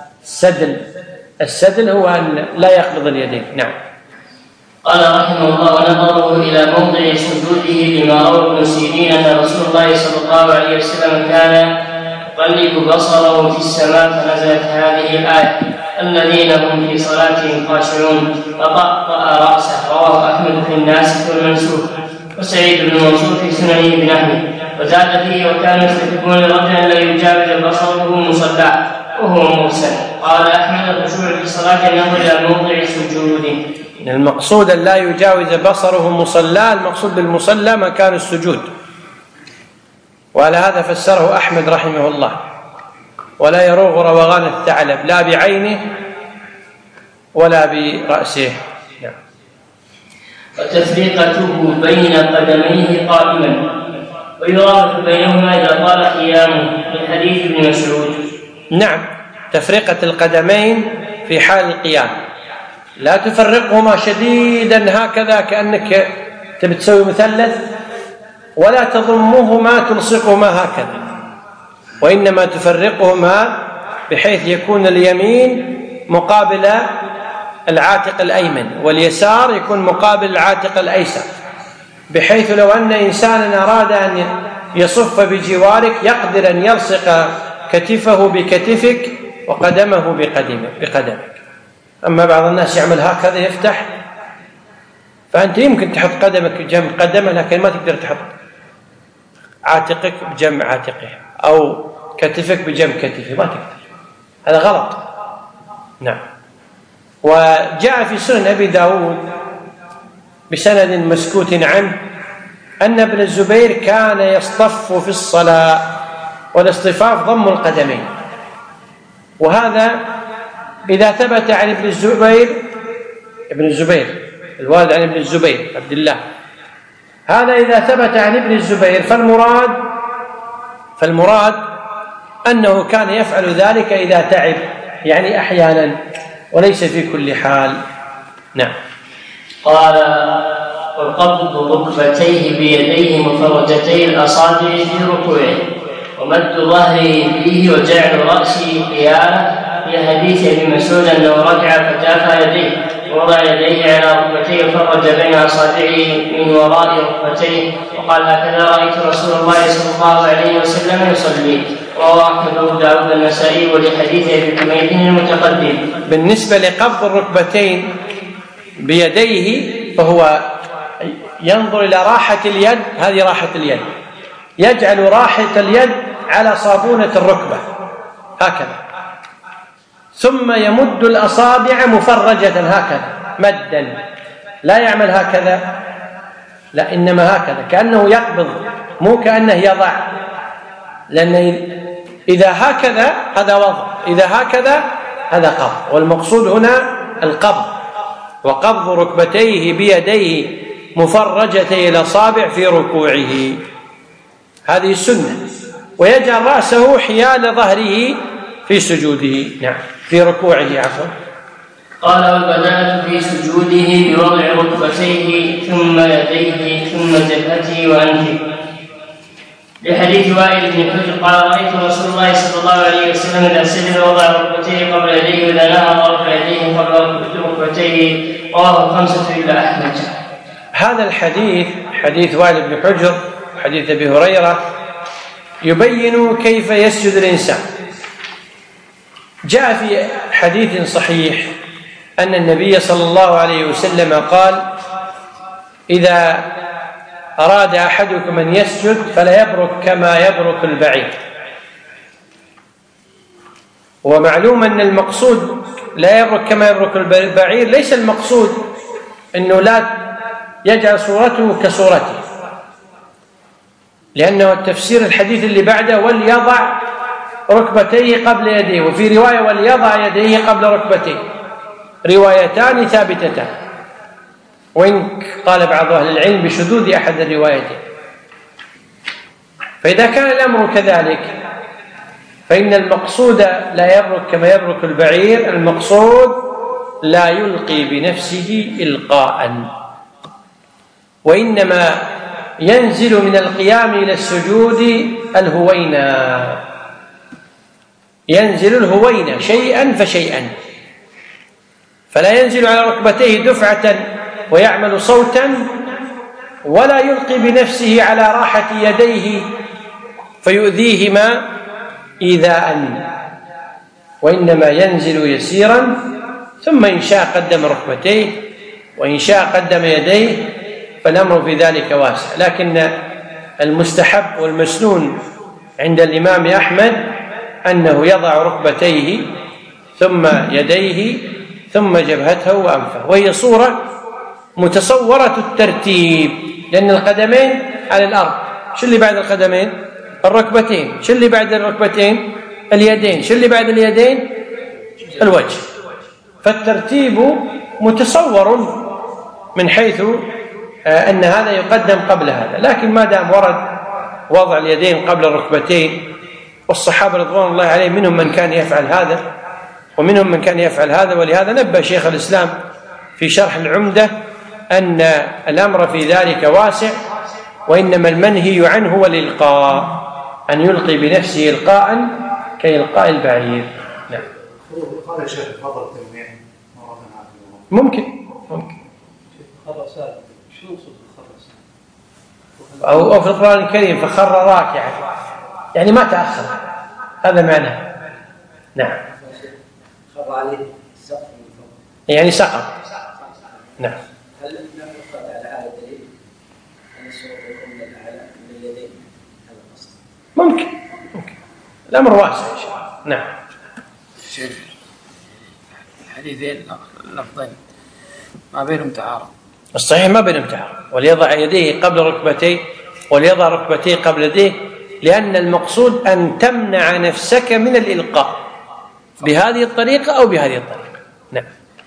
Speaker 1: السدل هو أن لا يقبض اليدين. نعم.
Speaker 2: قال رحمه الله: ونظره إلى موضع سجوده لما روى ابن سيرين أن رسول الله صلى الله عليه وسلم كان يقلب بصره في السماء، فنزلت هذه الآية: الذين هم في صلاتهم خاشعون، فطأطأ رأسه. رواه أحمد في الناسخ والمنسوخ، وسعيد بن منصور في سننه بنحوه. وزاد فيه: وكانوا يستحبون رجلا لا يجاوز بصره مصلاه، وهو مرسل. قال أحمد: الخشوع في الصلاة ينظر إلى موضع سجوده.
Speaker 1: المقصود أن لا يجاوز بصره مصلاه، المقصود بالمصلى مكان السجود. وعلى هذا فسره أحمد رحمه الله: ولا يروغ روغان الثعلب لا بعينه ولا برأسه. نعم.
Speaker 2: وتفريقته بين قدميه قائما، ويرابط بينهما إذا طال قيامه، من حديث ابن مسعود.
Speaker 1: نعم، تفرقة القدمين في حال القيام، لا تفرقهما شديدا هكذا كأنك تبي تسوي مثلث، ولا تضمهما تلصقهما هكذا، وإنما تفرقهما بحيث يكون اليمين مقابل العاتق الأيمن، واليسار يكون مقابل العاتق الأيسر، بحيث لو أن إنسانا أراد أن يصف بجوارك يقدر أن يلصق كتفه بكتفك وقدمه بقدمك. أما بعض الناس يعمل هكذا يفتح، فأنت يمكن تحط قدمك بجنب قدمه، لكن ما تقدر تحط عاتقك بجنب عاتقه أو كتفك بجنب كتفه، ما تقدر، هذا غلط. نعم. وجاء في سنن أبي داود بسند مسكوت عنه أن ابن الزبير كان يصطف في الصلاة، والاصطفاف ضم القدمين، وهذا إذا ثبت عن ابن الزبير الوالد عن ابن الزبير عبد الله، هذا إذا ثبت عن ابن الزبير فالمراد أنه كان يفعل ذلك إذا تعب، يعني أحيانا وليس في كل حال. نعم.
Speaker 2: قال: وقبض ركبتيه بيديه مفرجتي الأصابع في ركوعه، ومد ظهره فيه، وجعل رأسه قيامة، في حديث ابن مسعود أنه ركع فجافى يديه، ووضع يديه على ركبتيه وفرج بين أصابعه من وراء ركبتيه وقال: هكذا رأيت رسول الله صلى الله عليه وسلم يصلي. رواه أبو داود النسائي ولحديث أبي حميد المتقدم.
Speaker 1: بالنسبة لقبض الركبتين بيديه فهو ينظر إلى راحة اليد، هذه راحة اليد، يجعل راحة اليد على صابونة الركبة هكذا، ثم يمد الأصابع مفرجة هكذا مدا، لا يعمل هكذا، لا، إنما هكذا كأنه يقبض، مو كأنه يضع، لأن إذا هكذا هذا وضع، إذا هكذا هذا قبض، والمقصود هنا القبض، وقبض ركبتيه بيديه مفرجتي الأصابع في ركوعه، هذه السنة، ويجعل رأسه حيال ظهره في سجوده، نعم، في ركوعه عفوا.
Speaker 2: قال: والبداءة في سجوده بوضع ركبتيه ثم يديه ثم جبهته وأنفه. لحديث وائل بن حجر قال: رأيت رسول الله صلى الله عليه وسلم إذا سجد وضع ركبتيه قبل يديه وإذا نهض رفع يديه قبل ركبتيه. رواه الخمسة إلا أحمد.
Speaker 1: هذا الحديث حديث وائل بن حجر حديث أبي هريرة يبين كيف يسجد الإنسان. جاء في حديث صحيح أن النبي صلى الله عليه وسلم قال: إذا أراد أحدكم أن يسجد فلا يبرك كما يبرك البعير. ومعلوم أن المقصود لا يبرك كما يبرك البعير، ليس المقصود أنه لا يجعل صورته كصورته، لأنه التفسير الحديث اللي بعده: وليضع ركبتيه قبل يديه، وفي رواية: وليضع يديه قبل ركبتيه، روايتان ثابتتان، وإن قال بعض أهل العلم بشذوذ أحد الروايتين. فإذا كان الأمر كذلك فإن المقصود لا يبرك كما يبرك البعير، المقصود لا يلقي بنفسه إلقاء، وإنما ينزل من القيام إلى السجود الهوينة، ينزل الهوينة شيئا فشيئا، فلا ينزل على ركبتيه دفعة ويعمل صوتا، ولا يلقي بنفسه على راحة يديه فيؤذيهما إيذاء، وإنما ينزل يسيرا، ثم إن شاء قدم ركبتيه وإن شاء قدم يديه، فالأمر في ذلك واسع. لكن المستحب والمسنون عند الإمام أحمد أنه يضع ركبتيه ثم يديه ثم جبهته وأنفه، وهي صورة متصورة الترتيب، لأن القدمين على الأرض، شو اللي بعد القدمين؟ الركبتين، شو اللي بعد الركبتين؟ اليدين، شو اللي بعد اليدين؟ الوجه. فالترتيب متصور من حيث أن هذا يقدم قبل هذا، لكن ما دام ورد وضع اليدين قبل الركبتين، والصحابة رضوان الله عليهم منهم من كان يفعل هذا ومنهم من كان يفعل هذا، ولهذا نبه شيخ الإسلام في شرح العمدة أن الأمر في ذلك واسع، وإنما المنهي عنه هو الإلقاء، أن يلقي بنفسه إلقاء كإلقاء البعير. نعم.
Speaker 5: قال الشيخ فضل التلميع
Speaker 1: ممكن
Speaker 4: شو يقصد بالخرس؟
Speaker 1: أو في القرآن الكريم فخر راكعا، يعني ما تأخر، هذا معناه. نعم.
Speaker 6: خر عليه السقف من فوق،
Speaker 1: يعني سقط. نعم.
Speaker 6: هل نحفظ على هذا الدليل أن الصوت يكون من الأعلى من اليدين؟ هذا القصد.
Speaker 1: ممكن الأمر واسع إن شاء الله. نعم.
Speaker 3: شيخ الحديثين اللفظين ما بينهم تعارض.
Speaker 1: الصحيح ما بينهم تعارض، وليضع يديه قبل ركبتيه وليضع ركبتيه قبل يديه، لأن المقصود أن تمنع نفسك من الإلقاء بهذه الطريقة أو بهذه الطريقة. نعم.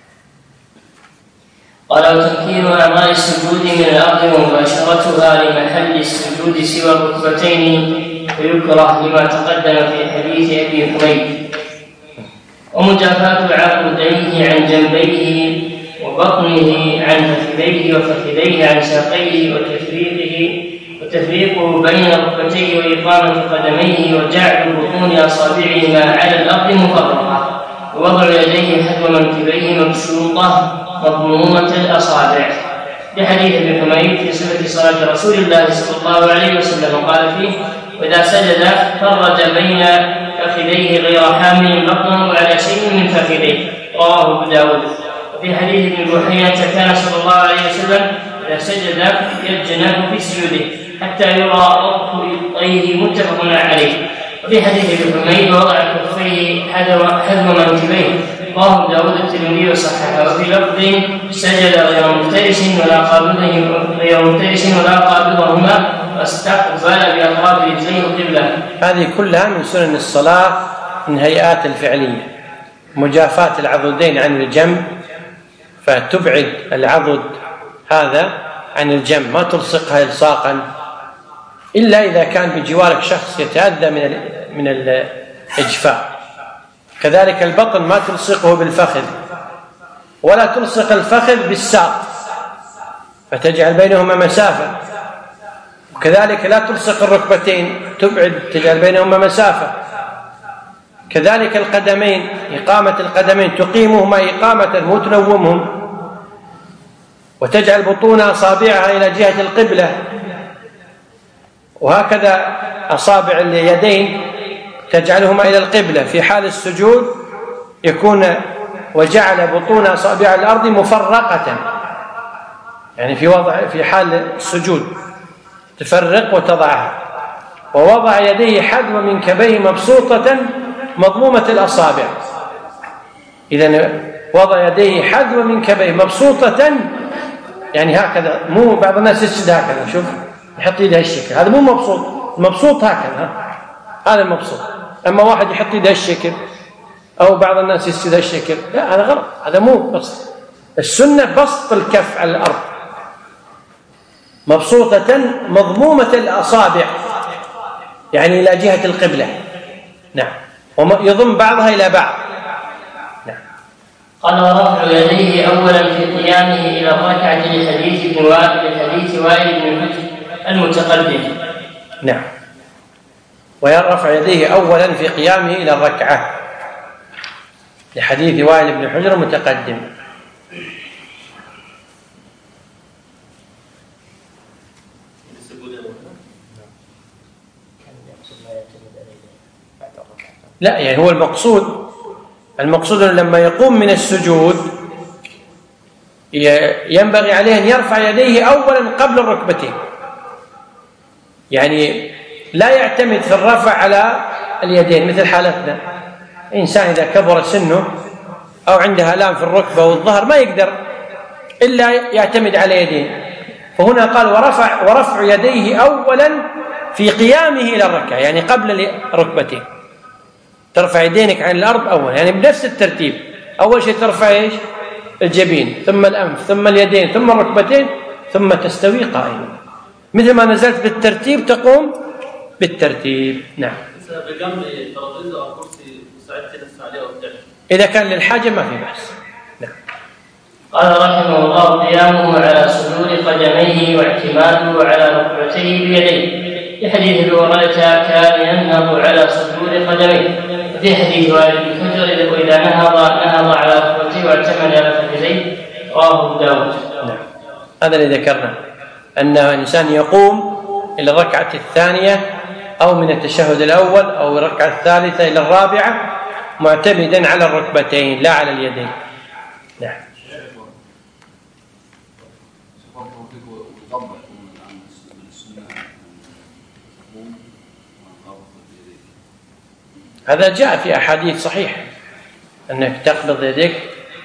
Speaker 2: قال: وتمكين أعضاء السجود من الأرض ومباشرتها لمحل السجود سوى الركبتين فيكره لما تقدم في حديث أبي حميد. ومجافاة عقديه عن جنبيه وبطنه عن فخذيه وفخذيه عن ساقيه وتفريقه بين ركبتيه وإقامة قدميه وجعل بطون أصابعهما على الأرض مفرقة ووضع يديه حذو منكبيه مبسوطة مضمومة الأصابع. لحديث ابن حميد في صفة صلاة رسول الله صلى الله عليه وسلم قال فيه: وإذا سجد فرج بين فخذيه غير حامل بطنه على شيء من فخذيه. رواه أبو داود. وفي حديث ابن بحيرة كان صلى الله عليه وسلم إذا سجد يجنح في سجوده حتى يرى أبطيه، متفق عليه. وفي حديث ابن حميد وضع كفيه حذو منكبيه. رواه أبو داود الترمذي وصححه. وفي لفظ: سجد غير مفترس ولا قابضهما واستقبل بأطراف رجليه القبلة.
Speaker 1: هذه كلها من سنن الصلاة، من هيئات الفعلية. مجافاة العضدين عن الجنب، فتبعد العضد هذا عن الجنب، ما تلصقها إلصاقا إلا إذا كان بجوارك شخص يتأذى من الإجفاء. كذلك البطن ما تلصقه بالفخذ، ولا تلصق الفخذ بالساق فتجعل بينهما مسافة. وكذلك لا تلصق الركبتين، تجعل بينهما مسافة. كذلك القدمين، إقامة القدمين تقيمهما إقامة مو تنومهم، وتجعل بطون أصابعها إلى جهة القبلة. وهكذا أصابع اليدين تجعلهما إلى القبلة. في حال السجود يكون وجعل بطون أصابع الأرض مفرقة، يعني في حال السجود تفرق وتضعها. ووضع يديه حذو منكبيه مبسوطة مضمومة الأصابع. إذن وضع يديه حذو منكبيه مبسوطة، يعني هكذا، مو بعض الناس يسجد هكذا، شوف يحط يده هالشكل، هذا مو مبسوط. المبسوط هكذا، هذا المبسوط. أما واحد يحط يده هالشكل، أو بعض الناس يسجد هالشكل، لا، هذا غلط، هذا مو بسط. السنة بسط الكف على الأرض مبسوطة مضمومة الأصابع، يعني إلى جهة القبلة. نعم. ويضم بعضها إلى بعض. نعم.
Speaker 2: قال: ورفع يديه أولا في قيامه إلى الركعة لحديث وائل بن حجر المتقدم.
Speaker 1: نعم. ويرفع يديه أولا في قيامه إلى الركعة لحديث وائل بن حجر المتقدم. لا، يعني هو المقصود لما يقوم من السجود ينبغي عليه أن يرفع يديه أولا قبل الركبتين، يعني لا يعتمد في الرفع على اليدين مثل حالتنا. إنسان إذا كبر سنه أو عنده آلام في الركبة والظهر ما يقدر إلا يعتمد على يدين، فهنا قال ورفع يديه أولا في قيامه إلى الركعة، يعني قبل الركبتين. ترفع يدينك عن الأرض أولا، يعني بنفس الترتيب. أول شيء ترفع إيش؟ الجبين، ثم الأنف، ثم اليدين، ثم الركبتين، ثم تستوي قائما. مثل ما نزلت بالترتيب تقوم بالترتيب. نعم. إذا كان للحاجة ما في بأس. نعم.
Speaker 2: قال رحمه الله: قيامه على صدور قدميه واعتماده على ركبتيه بيديه. في حديث ابي هريره كان ينهض على صدور قدميه. في حديث وائل بن حجر: واذا نهض على ركبتيه واعتمد على فخذيه. رواه ابو داود.
Speaker 1: نعم. هذا اللي ذكرنا، أن الإنسان يقوم إلى الركعة الثانية أو من التشهد الأول أو الركعة الثالثة إلى الرابعة معتمدا على الركبتين لا على اليدين. نعم. هذا جاء في أحاديث صحيحة أنك تقبض يديك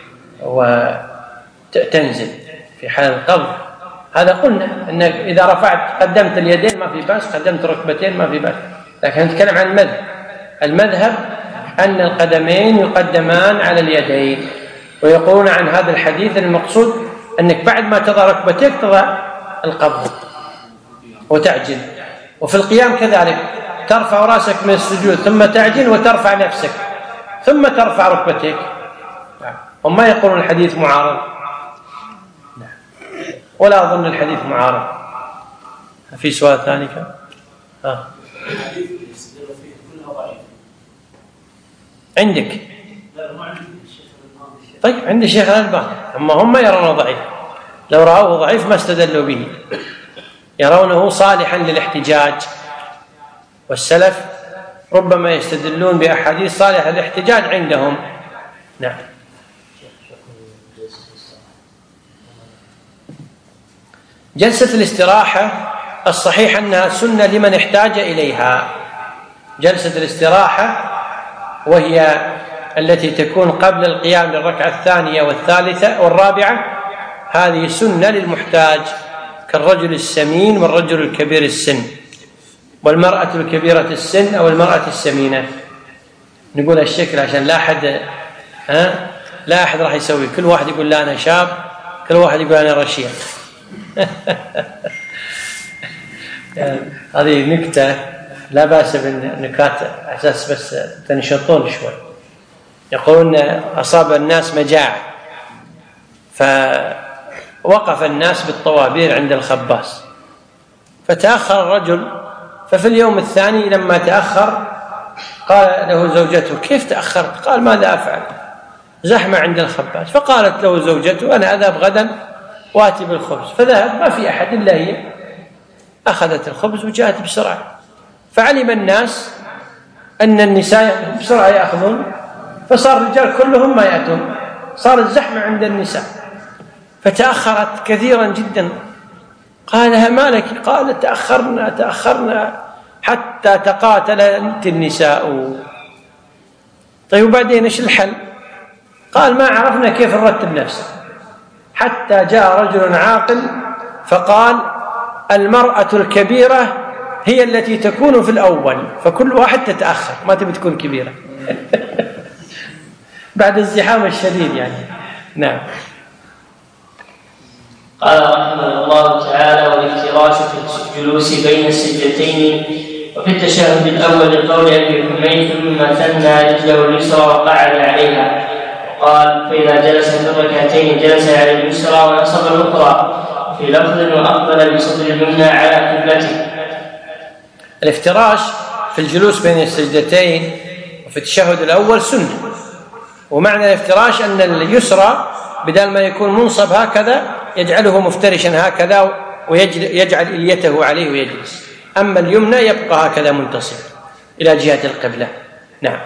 Speaker 1: وتنزل في حال القبض. هذا قلنا أنك إذا رفعت قدمت اليدين ما في بأس، قدمت الركبتين ما في بأس، لكن نتكلم عن المذهب أن القدمين يقدمان على اليدين. ويقولون عن هذا الحديث المقصود أنك بعد ما تضع ركبتيك تضع القبض وتعجل. وفي القيام كذلك ترفع رأسك من السجود ثم تعجل وترفع نفسك ثم ترفع ركبتيك. وما يقولون الحديث معارض، ولا أظن الحديث معارض. في سؤال ثاني كان؟ عندك؟ طيب عند الشيخ الألباني، أما هم يرونه ضعيف، لو رأوه ضعيف ما استدلوا به، يرونه صالحا للاحتجاج، والسلف ربما يستدلون بأحاديث صالحة للاحتجاج عندهم. نعم. جلسة الاستراحة الصحيح أنها سنة لمن احتاج إليها. جلسة الاستراحة وهي التي تكون قبل القيام للركعة الثانية والثالثة والرابعة، هذه سنة للمحتاج كالرجل السمين والرجل الكبير السن والمرأة الكبيرة السن أو المرأة السمينة. نقول الشكل عشان لا أحد راح يسوي، كل واحد يقول لا أنا شاب، كل واحد يقول أنا رشيق. هذه نكتة لا بأس بالنكات أساس بس تنشطون شوي. يقولون أصاب الناس مجاعة فوقف الناس بالطوابير عند الخباز، فتأخر الرجل، ففي اليوم الثاني لما تأخر قال له زوجته كيف تأخرت؟ قال ماذا أفعل؟ زحمة عند الخباز. فقالت له زوجته أنا أذهب غدا وآتي بالخبز. فذهب ما في أحد إلا هي، أخذت الخبز وجاءت بسرعة، فعلم الناس أن النساء بسرعة يأخذون، فصار الرجال كلهم ما يأتون، صار الزحمة عند النساء، فتأخرت كثيرا جدا. قال لها ما لك؟ قالت تأخرنا حتى تقاتلت النساء. طيب وبعدين ايش الحل؟ قال ما عرفنا كيف نرتب نفسه، حتى جاء رجل عاقل فقال المرأة الكبيرة هي التي تكون في الأول، فكل واحد تتأخر، ما تبي تكون كبيرة. بعد الزحام الشديد يعني. نعم.
Speaker 2: قال رحمه الله تعالى والافتراش في الجلوس بين السجدتين. وفي التشهد الأول قول أبي حميد ثم ثنى رجله اليسرى وقعد عليها، وقال فإذا جلس في الركعتين جلس على اليسرى ونصب الأخرى، في لفظ وأقبل بصدر اليمنى على قبلته.
Speaker 1: الافتراش في الجلوس بين السجدتين وفي التشهد الأول سنة، ومعنى الافتراش أن اليسرى بدل ما يكون منصب هكذا يجعله مفترشا هكذا ويجعل إليته عليه ويجلس، أما اليمنى يبقى هكذا منتصب إلى جهة القبلة. نعم.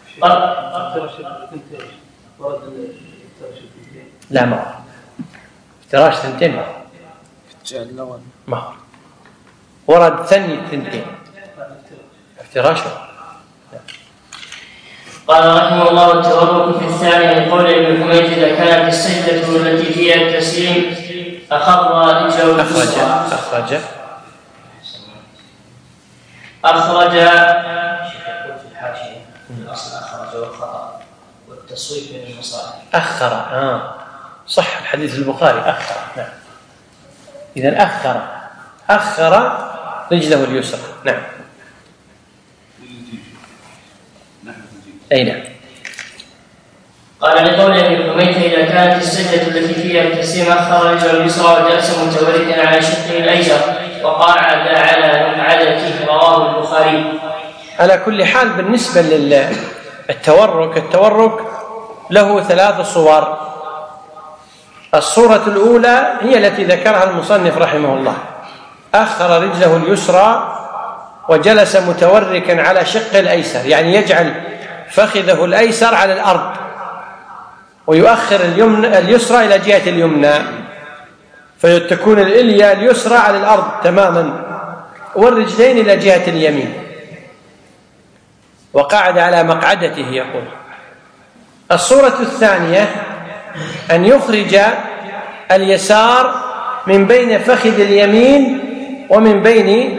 Speaker 1: لا ما افتراش ثنتين ما ورد ثني ثنتين افتراش.
Speaker 2: قال رحمه الله التورك في الثاني لقول ابن حميد إذا كانت السجدة التي فيها التسليم أخر رجله اليسرى. أخرج
Speaker 4: في الحاشية الأصل أخرج والخطأ والتصويب بين المصالح.
Speaker 1: أخر صح، الحديث البخاري أخر. نعم. إذا أخر رجله اليسرى. نعم. أي نعم.
Speaker 2: قال لقول ابن حميد إذا كانت السجدة التي فيها التسليم أخر رجله اليسرى وجلس متوركا على شقه الأيسر وقعد على مقعدته، رواه البخاري.
Speaker 1: على كل حال بالنسبة للتورك، التورك له 3 صور. الصورة الأولى هي التي ذكرها المصنف رحمه الله، أخر رجله اليسرى وجلس متوركا على شقه الأيسر، يعني يجعل فخذه الأيسر على الأرض ويؤخر اليسرى إلى جهة اليمنى، فتكون الإلية اليسرى على الأرض تماما والرجلين إلى جهة اليمين، وقعد على مقعدته يقول. الصورة الثانية أن يخرج اليسار من بين فخذ اليمين ومن بين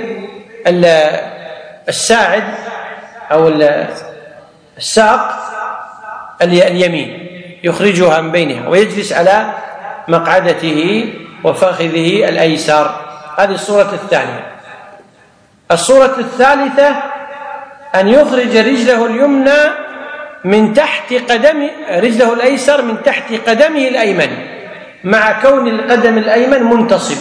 Speaker 1: الساعد أو الساق اليمين، يخرجها من بينها ويجلس على مقعدته وفخذه الأيسر. هذه الصورة الثانية. الصورة الثالثة أن يخرج رجله اليمنى من تحت رجله الأيسر من تحت قدمه الأيمن، مع كون القدم الأيمن منتصب،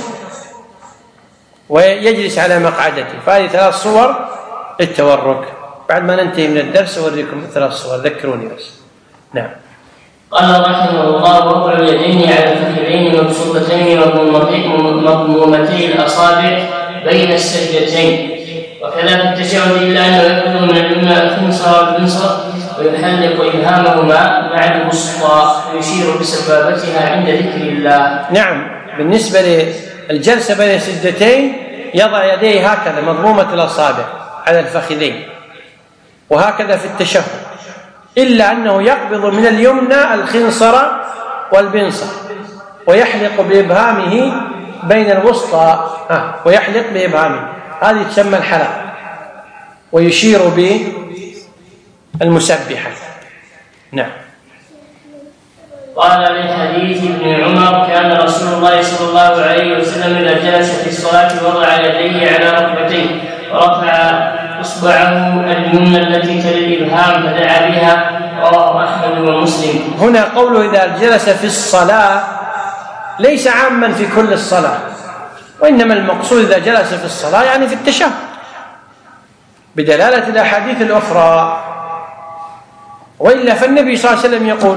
Speaker 1: ويجلس على مقعدته. فهذه 3 صور للتورك. بعد ما ننتهي من الدرس أوريكم 3 صور، ذكروني بس. نعم.
Speaker 2: قال رحمه الله: وضع اليدين على الفخذين مبسوطتين مضمومتي الاصابع بين السجدتين، وكذا في التشهد، الا انه يقبض من اليمنى الخنصر والبنصر ويحلق ابهامهما مع الوسطى ويشير بسبابتها عند ذكر الله.
Speaker 1: نعم، بالنسبه للجلسه بين السجدتين يضع يديه هكذا مضمومه الاصابع على الفخذين، وهكذا في التشهد، إلا أنه يقبض من اليمنى الخنصر والبنصر ويحلق بإبهامه بين الوسطى، ويحلق بإبهامه، هذه تسمى الحلق، ويشير بالمسبحة. نعم.
Speaker 2: قال لحديث ابن عمر: كان رسول الله صلى الله عليه وسلم إذا جلس في الصلاة وضع يديه على ركبتيه ورفع إصبعه اليمنى التي تلي الإبهام فدعا بها، رواه أحمد ومسلم.
Speaker 1: هنا قوله إذا جلس في الصلاة ليس عاما في كل الصلاة، وإنما المقصود إذا جلس في الصلاة يعني في التشهد، بدلالة الأحاديث الأخرى. وإلا فالنبي صلى الله عليه وسلم يقول: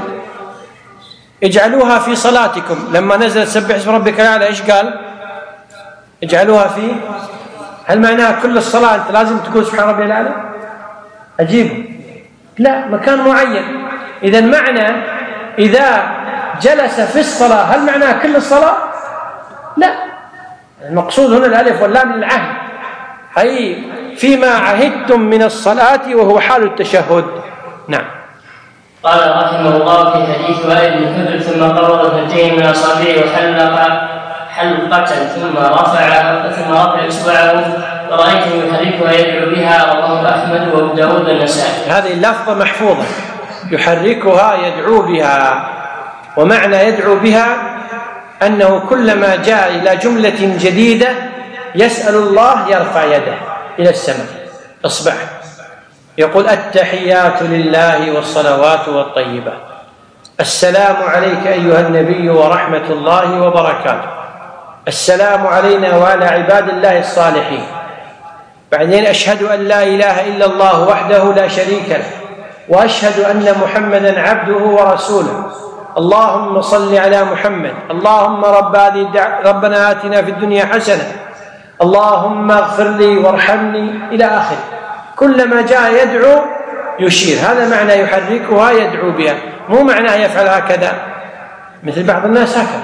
Speaker 1: اجعلوها في صلاتكم. لما نزلت سبح اسم ربك الأعلى إيش قال؟ اجعلوها في، هل معناها كل الصلاة أنت لازم تقول سبحان ربي الأعلى؟ أجيبه لا، مكان معين. إذا معنى إذا جلس في الصلاة هل معناها كل الصلاة؟ لا، المقصود هنا الألف واللام للعهد، أي فيما عهدتم من الصلاة وهو حال التشهد. نعم.
Speaker 2: قال رحمه الله في حديث وائل بن حجر: ثم قبض اثنتين من أصابعه وحلق حلقة ثم رفع إصبعه ورأيته يحركها يدعو بها، رواه أحمد وأبو داود والنسائي.
Speaker 1: هذه اللفظة محفوظة، يحركها يدعو بها. ومعنى يدعو بها أنه كلما جاء إلى جملة جديدة يسأل الله يرفع يده إلى السماء إصبعه، يقول: التحيات لله والصلوات والطيبات، السلام عليك أيها النبي ورحمة الله وبركاته، السلام علينا وعلى عباد الله الصالحين. بعدين: أشهد أن لا إله إلا الله وحده لا شريك له، وأشهد أن محمدا عبده ورسوله، اللهم صل على محمد، اللهم ربنا آتنا في الدنيا حسنة، اللهم اغفر لي وارحمني، إلى آخره. كلما جاء يدعو يشير، هذا معنى يحركها يدعو بها، مو معنى يفعل هكذا مثل بعض الناس هكذا.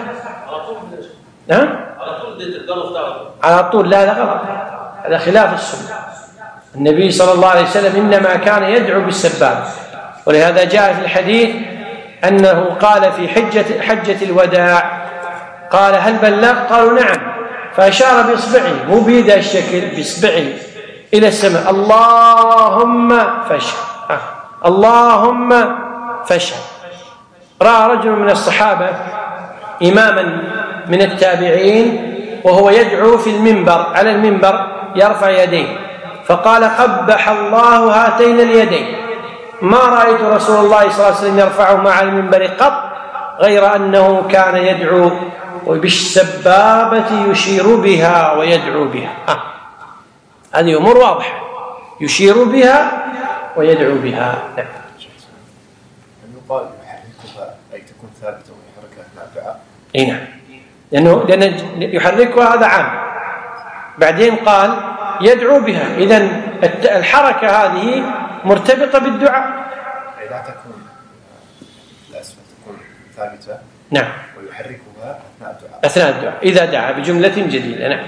Speaker 1: على طول لا، غلط، هذا خلاف السنة. النبي صلى الله عليه وسلم إنما كان يدعو بالسبابة، ولهذا جاء في الحديث أنه قال في حجة الوداع، قال: هل بلغ؟ قالوا: نعم. فأشار بإصبعه، مو بيده الشكل، بإصبعه إلى السماء: اللهم فاشهد، اللهم فاشهد. رأى رجل من الصحابة إماما من التابعين وهو يدعو في المنبر، على المنبر يرفع يديه، فقال: قبح الله هاتين اليدين، ما رأيت رسول الله صلى الله عليه وسلم يرفعهما على المنبر قط، غير أنه كان يدعو وبالسبابة يشير بها ويدعو بها. هذه أمور واضحة، يشير بها ويدعو بها.
Speaker 5: أن يقال يحركها أي تكون ثابتة ويحركها أثناء الدعاء.
Speaker 1: أي نعم، لأن يحركها هذا عام. بعدين قال يدعو بها، إذن الحركة هذه مرتبطة بالدعاء.
Speaker 5: لا تكون الأسفل، تكون ثابتة.
Speaker 1: نعم.
Speaker 5: ويحركها
Speaker 1: أثناء الدعاء إذا دعا بجملة جديدة. نعم.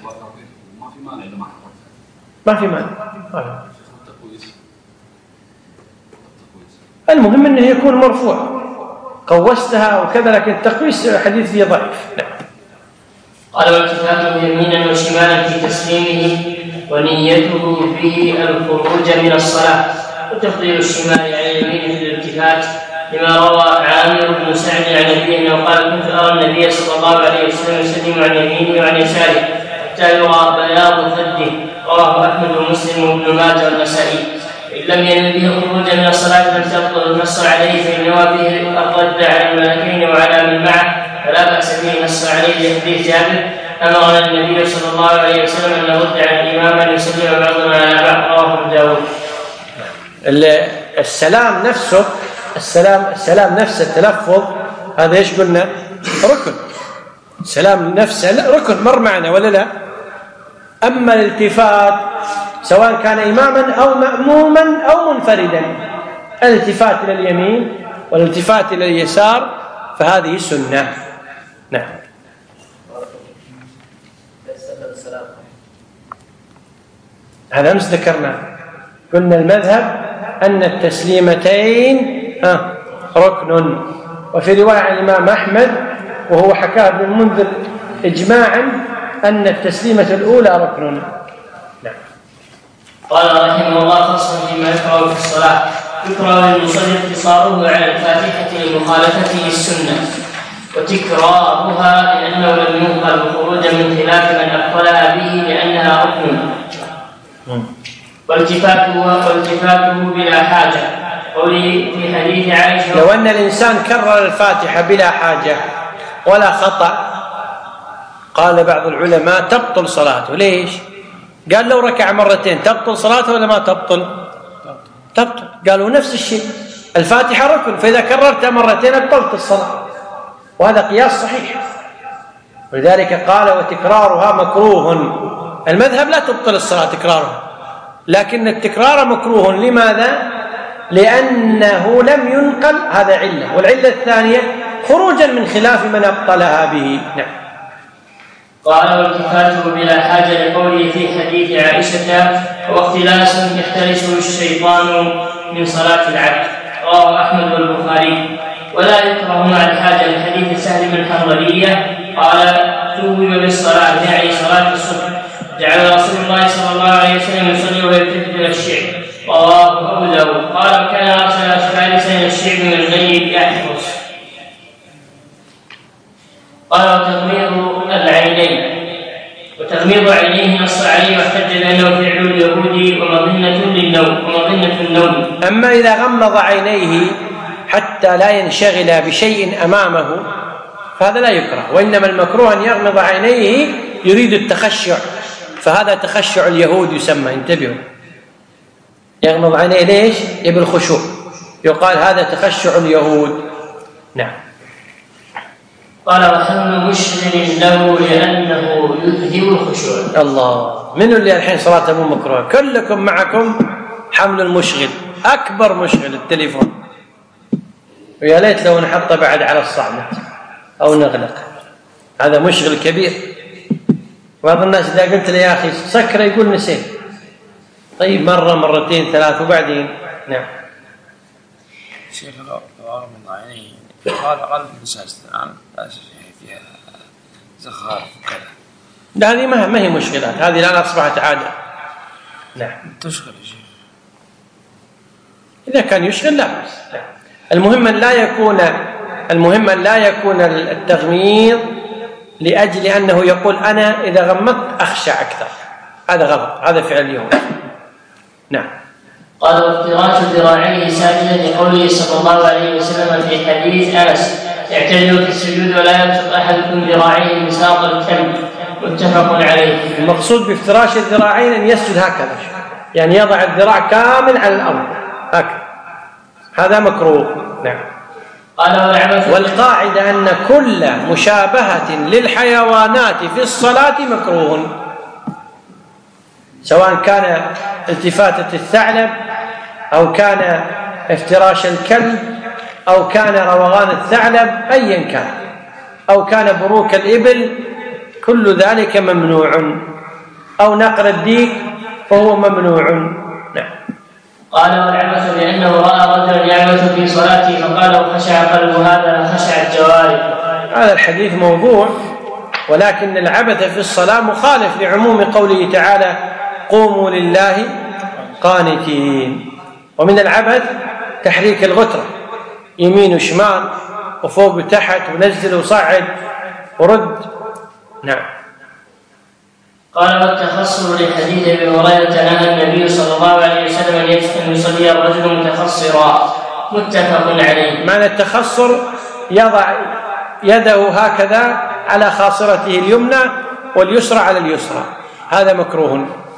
Speaker 1: ما في مانع. المهم أنه يكون مرفوع، قوستها وكذا، لكن التقويس حديث فيه ضعيف. نعم.
Speaker 2: قال: والتفاته يمينا وشمالا في تسليمه ونيته به الخروج من الصلاة، وتفضيل الشمال على اليمين في الالتفات، لما روى عامر بن سعد عن أبيه أنه قال: كنت أرى النبي صلى الله عليه وسلم يسلم عن يمينه وعن يساره حتى يرى بياض خده، رواه أحمد ومسلم وابن ماجه والنسائي. إن لم ينل به الخروج من الصلاة لم تبطل النص عليه، فإن نوى به الرد على الملكين وعلى من معه فلا بأس به، نص عليه لحديث جابر: أمرنا النبي صلى الله عليه وسلم أن نرد على الإمام أن يسلم بعضنا على بعض، رواه أبو داود.
Speaker 1: السلام نفسه، السلام نفس التلفظ هذا ايش قلنا؟ ركن. السلام نفسه ركن مر معنا ولا لا؟ أما الالتفات سواء كان إماما أو مأموما أو منفردا، الالتفات إلى اليمين والالتفات إلى اليسار فهذه سنة. نعم. هذا أمس ذكرنا، قلنا المذهب أن التسليمتين ركن، وفي رواية عن الإمام أحمد وهو حكاه ابن المنذر إجماعا أن التسليمة الأولى ركن. نعم.
Speaker 2: قال رحمه الله: فصل فيما يقرأ في الصلاة. يكره للمصلي اقتصاره على الفاتحة لمخالفته السنة وتكرارها لأنه لم ينقل الخروج من خلاف من أبطلها به لأنها ركن، والتفاته بلا حاجة، قوله في حديث عائشة:
Speaker 1: لو أن الإنسان كرر الفاتحة بلا حاجة ولا خطأ قال بعض العلماء تبطل صلاته. ليش؟ قال لو ركع مرتين تبطل صلاته ولا ما تبطل؟ تبطل. قالوا نفس الشيء، الفاتحة ركن، فإذا كررتها مرتين أبطلت الصلاة، وهذا قياس صحيح. ولذلك قال وتكرارها مكروه. المذهب لا تبطل الصلاة تكرارها، لكن التكرار مكروه. لماذا؟ لأنه لم ينقل، هذا علة. والعلة الثانية خروجا من خلاف من أبطلها به. نعم.
Speaker 2: قال والتفاته بلا حاجة لقوله في حديث عائشة: واختلاس يختلسه الشيطان من صلاة العبد، رواه أحمد والبخاري. ولا يكره مع الحاجة لحديث سهل بن حنظلية قال: توب بالصلاة يعني صلاة الصبح، جعل رسول الله صلى الله عليه وسلم يصلي ويلتفت إلى الشعب، رواه أبو داود. قال: وكان أرسل أشفارس إلى الشعب من غير يحرس. قال: وتغميض عينيه نص عليه واحتج بأنه فعل اليهود ومظنة النوم.
Speaker 1: أما إذا غمض عينيه حتى لا ينشغل بشيء أمامه فهذا لا يكره، وإنما المكروه أن يغمض عينيه يريد التخشع، فهذا تخشع اليهود يسمى. انتبهوا، يغمض عينيه ليش؟ يبي الخشوع، يقال هذا تخشع اليهود. نعم.
Speaker 2: قال: وحمل مشغل له لأنه يذهب الخشوع.
Speaker 1: الله، من اللي الحين صلاته مو مكروه؟ كلكم معكم حمل المشغل، أكبر مشغل التليفون، ويا ليت لو نحطه بعد على الصعمة أو نغلق، هذا مشغل كبير. بعض الناس إذا قلت له يا أخي سكره يقول نسيت. طيب مرة مرتين ثلاث وبعدين. نعم.
Speaker 3: شيخ لو من عيني قال قلب المساجد الآن لا شيء فيها زخارف وكذا،
Speaker 1: هذه ما هي مشكلات، هذه الآن أصبحت عادة. نعم.
Speaker 3: تشغل يا شيخ.
Speaker 1: إذا كان يشغل لا بأس. المهم أن لا يكون التغميض لأجل أنه يقول أنا إذا غمضت أخشى أكثر، هذا غلط، هذا فعل اليهود. نعم.
Speaker 2: قال: وافتراش ذراعيه ساجدا لقوله صلى الله عليه وسلم في حديث أنس: يعتدل في السجود ولا يبسط أحدكم ذراعيه بساط الكلب، متفق عليه.
Speaker 1: المقصود بافتراش الذراعين أن يسجد هكذا، يعني يضع الذراع كامل على الأرض هكذا، هذا مكروه. نعم. والقاعدة أن كل مشابهة للحيوانات في الصلاة مكروه، سواء كان التفاتة الثعلب أو كان افتراش الكلب أو كان روغان الثعلب أيا كان، أو كان بروك الإبل، كل ذلك ممنوع، أو نقر الديك فهو ممنوع. نعم.
Speaker 2: قال: والعبث لأنه رأى رجلا يعبث في صلاته فقال: خشع قلبه هذا خشع الجوارح.
Speaker 1: هذا الحديث موضوع، ولكن العبث في الصلاة مخالف لعموم قوله تعالى: قوموا لله قانتين. ومن العبث تحريك الغترة يمين وشمال وفوق وتحت ونزل وصعد ورد. نعم.
Speaker 2: قال: والتخصر لحديث ابي هريرة نهى النبي صلى الله عليه وسلم أن يصلي الرجل متخصرا، متفق عليه.
Speaker 1: معنى التخصر يضع يده هكذا على خاصرته اليمنى واليسرى على اليسرى، هذا مكروه.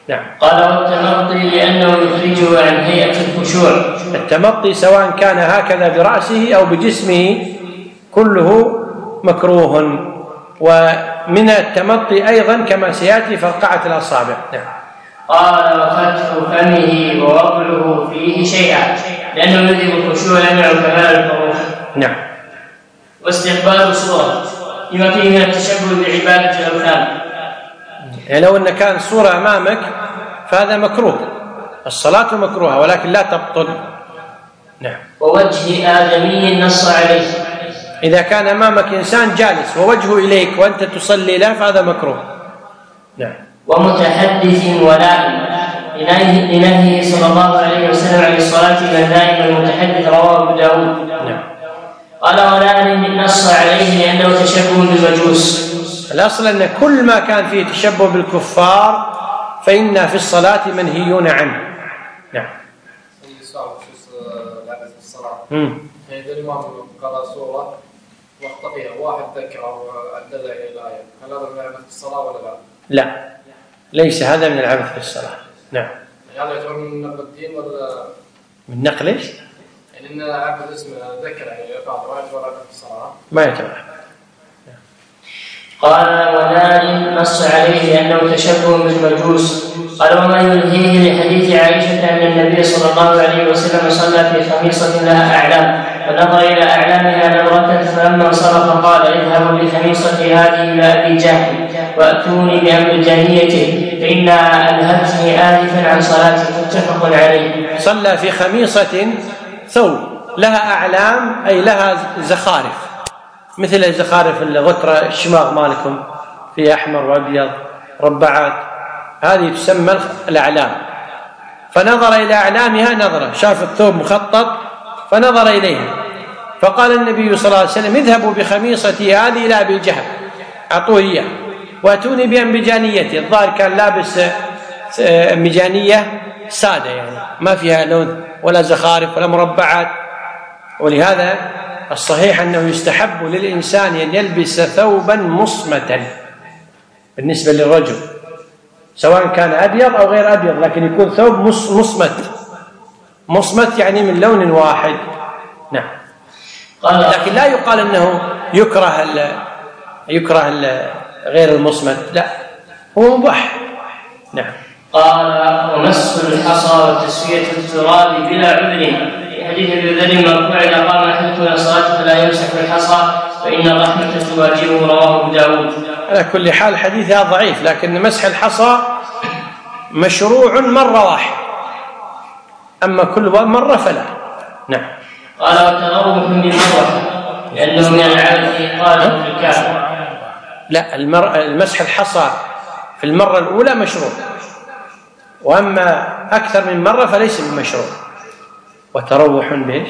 Speaker 1: نعم.
Speaker 2: قال والتمطي لأنه يخرجه عن هيئة الخشوع.
Speaker 1: التمطي سواء كان هكذا برأسه أو بجسمه كله مكروه. ومن التمطي أيضا كما سيأتي فرقعة الأصابع. نعم.
Speaker 2: قال وفتح فمه ووضعه فيه شيئا لأنه يذهب الخشوع يمنع كمال الحروف.
Speaker 1: نعم.
Speaker 2: واستقبال الصورة لما فيه من التشبه بعبادة الأوثان.
Speaker 1: يعني لو أن كان صورة أمامك فهذا مكروه، الصلاة مكروهة ولكن لا تبطل. نعم.
Speaker 2: ووجه آدمي نص عليه.
Speaker 1: إذا كان أمامك إنسان جالس ووجهه إليك وأنت تصلي له فهذا مكروه. نعم.
Speaker 2: ومتحدث ولائم لنهيه صلى الله عليه وسلم عن الصلاة والنائم المتحدث رواه أبو داود.
Speaker 1: نعم.
Speaker 2: قال ولائم نص عليه لأنه تشبه بالمجوس.
Speaker 1: الأصل أن كل ما كان فيه تشبه بالكفار فإنا في الصلاة منهيون عنه. نعم.
Speaker 3: إذا الإمام قرأ سورة واخطأها واحد ذكر أو عدل إلى الآية هل هذا من العبث في الصلاة ولا لا؟
Speaker 1: لا، ليس هذا من العبث في الصلاة. نعم.
Speaker 3: هذا يعتبر من نقل الدين ولا
Speaker 1: من نقل ايش؟
Speaker 3: يعني إن عبد اسمه ذكر يعني يقع ما يعتبر عبث في الصلاة؟
Speaker 1: ما يعتبر.
Speaker 2: قال ولائم نص عليه لأنه تشبه بالمجوس. قال وما يلهيه لحديث عائشة أن النبي صلى الله عليه وسلم صلى في خميصة لها أعلام فنظر إلى أعلامها نظرة فلما انصرف قال اذهبوا بخميصتي هذه إلى أبي جهل وأتوني بأمر جاهليته فإنها ألهتني آنفا عن صلاتي. متفق عليه.
Speaker 1: صلى في خميصة ثوب لها أعلام أي لها زخارف مثل زخارف الغترة الشماغ مالكم في أحمر وأبيض ربعات، هذه تسمى الأعلام. فنظر إلى أعلامها نظرة، شاف الثوب مخطط فنظر إليها فقال النبي صلى الله عليه وسلم اذهبوا بخميصتي هذه إلى أبي جهل أعطوه إياه وأتوني بأنبجانيتي. الظاهر كان لابس أنبجانية سادة يعني ما فيها لون ولا زخارف ولا مربعات. ولهذا الصحيح أنه يستحب للإنسان أن يلبس ثوبا مصمتا بالنسبة للرجل سواء كان أبيض أو غير أبيض، لكن يكون ثوب مصمت يعني من لون واحد. نعم. لكن لا يقال أنه يكره غير المصمت، لا هو مباح. نعم.
Speaker 2: قال ومس الحصى وتسوية التراب بلا عذر. حديث ابي ذر مرفوع اذا قام احدكم الى الصلاه فلا يمسح بالحصى فان الرحمه تواجهه رواه ابو داود.
Speaker 1: على كل حال حديثها ضعيف، لكن مسح الحصى مشروع مرة واحد، أما كل مرة فلا. نعم.
Speaker 2: قال وتروح بالمروحة لأنه من العبث قال في الكافر.
Speaker 1: لا، المسح الحصى في المرة الأولى مشروع، وأما أكثر من مرة فليس بمشروع. وتروح بإيش؟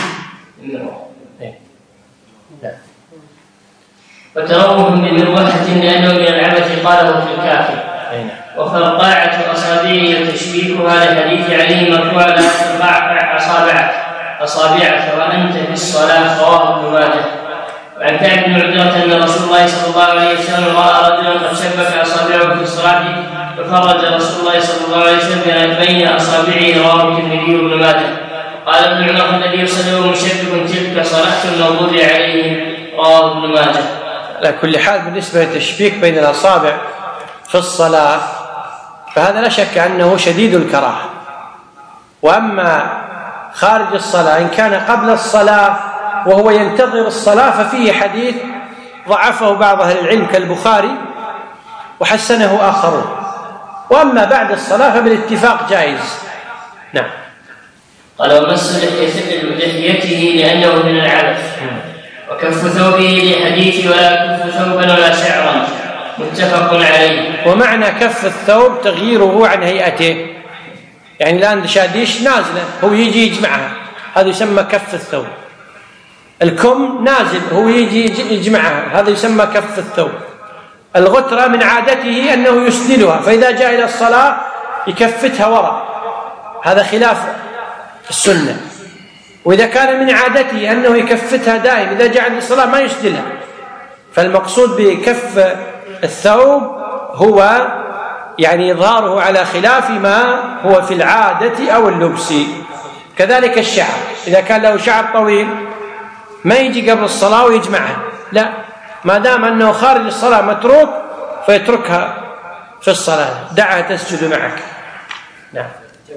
Speaker 2: وتروح بمروحة لأنه من العبث قاله في الكافر. وفرقاعة أصابعه تشبيكها لحديث عليه مرفوعا لا ترفع أصابعك وأنت في الصلاة رواه ابن ماجه. وعن كعب بن عجرة أن رسول الله صلى الله عليه وسلم رأى رجلا قد شبك أصابعه في الصلاة ففرج رسول الله صلى الله عليه وسلم بين أصابعه رواه الترمذي وابن ماجه. قال ابن عمر الذي يصلي مشبك تلك صلاة المغضوب عليهم رواه ابن ماجه.
Speaker 1: على كل حال بالنسبة للتشبيك بين الأصابع في الصلاة فهذا لا شك أنه شديد الكراهة. وأما خارج الصلاة إن كان قبل الصلاة وهو ينتظر الصلاة ففيه حديث ضعفه بعض أهل العلم كالبخاري وحسنه آخرون. وأما بعد الصلاة فبالاتفاق جائز. نعم.
Speaker 2: قال ومس لحيته لأنه من العبث. وكف ثوبه لحديث ولا كف ثوبا ولا شعرا متفق عليه.
Speaker 1: ومعنى كف الثوب تغييره عن هيئته، يعني الآن شاديش نازلة هو يجي يجمعها، هذا يسمى كف الثوب. الكم نازل هو يجي يجمعها، هذا يسمى كف الثوب. الغترة من عادته أنه يسدلها، فإذا جاء إلى الصلاة يكفتها وراء، هذا خلاف السنة. وإذا كان من عادته أنه يكفتها دائما إذا جاء إلى الصلاة ما يسدلها. فالمقصود بكف الثوب هو يعني إظهاره على خلاف ما هو في العادة أو اللبس. كذلك الشعر، إذا كان له شعر طويل ما يجي قبل الصلاة ويجمعها، لا، ما دام أنه خارج الصلاة متروك فيتركها في الصلاة، دعها تسجد معك. نعم.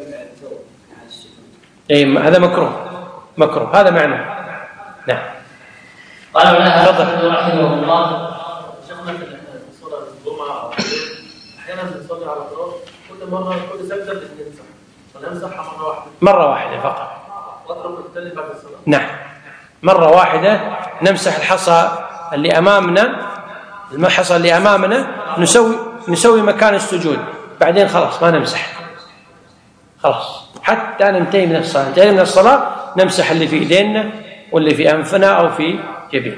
Speaker 1: هذا مكروه، هذا معنى. نعم.
Speaker 2: قالوا لها أحمد رحمه الله
Speaker 4: شيخنا في صلاة الجمعة أحيانا بنصلي على الفراش كل مرة كل سجدة بنمسح، فنمسحها مرة واحدة
Speaker 1: فقط،
Speaker 4: وأضرب الثاني بعد الصلاة.
Speaker 1: نعم، مرة واحدة نمسح الحصى اللي أمامنا، الحصى اللي أمامنا نسوي مكان السجود، بعدين خلاص ما نمسح، خلاص حتى ننتهي من الصلاة. ننتهي من الصلاة نمسح اللي في إيدينا واللي في أنفنا أو في جبيننا.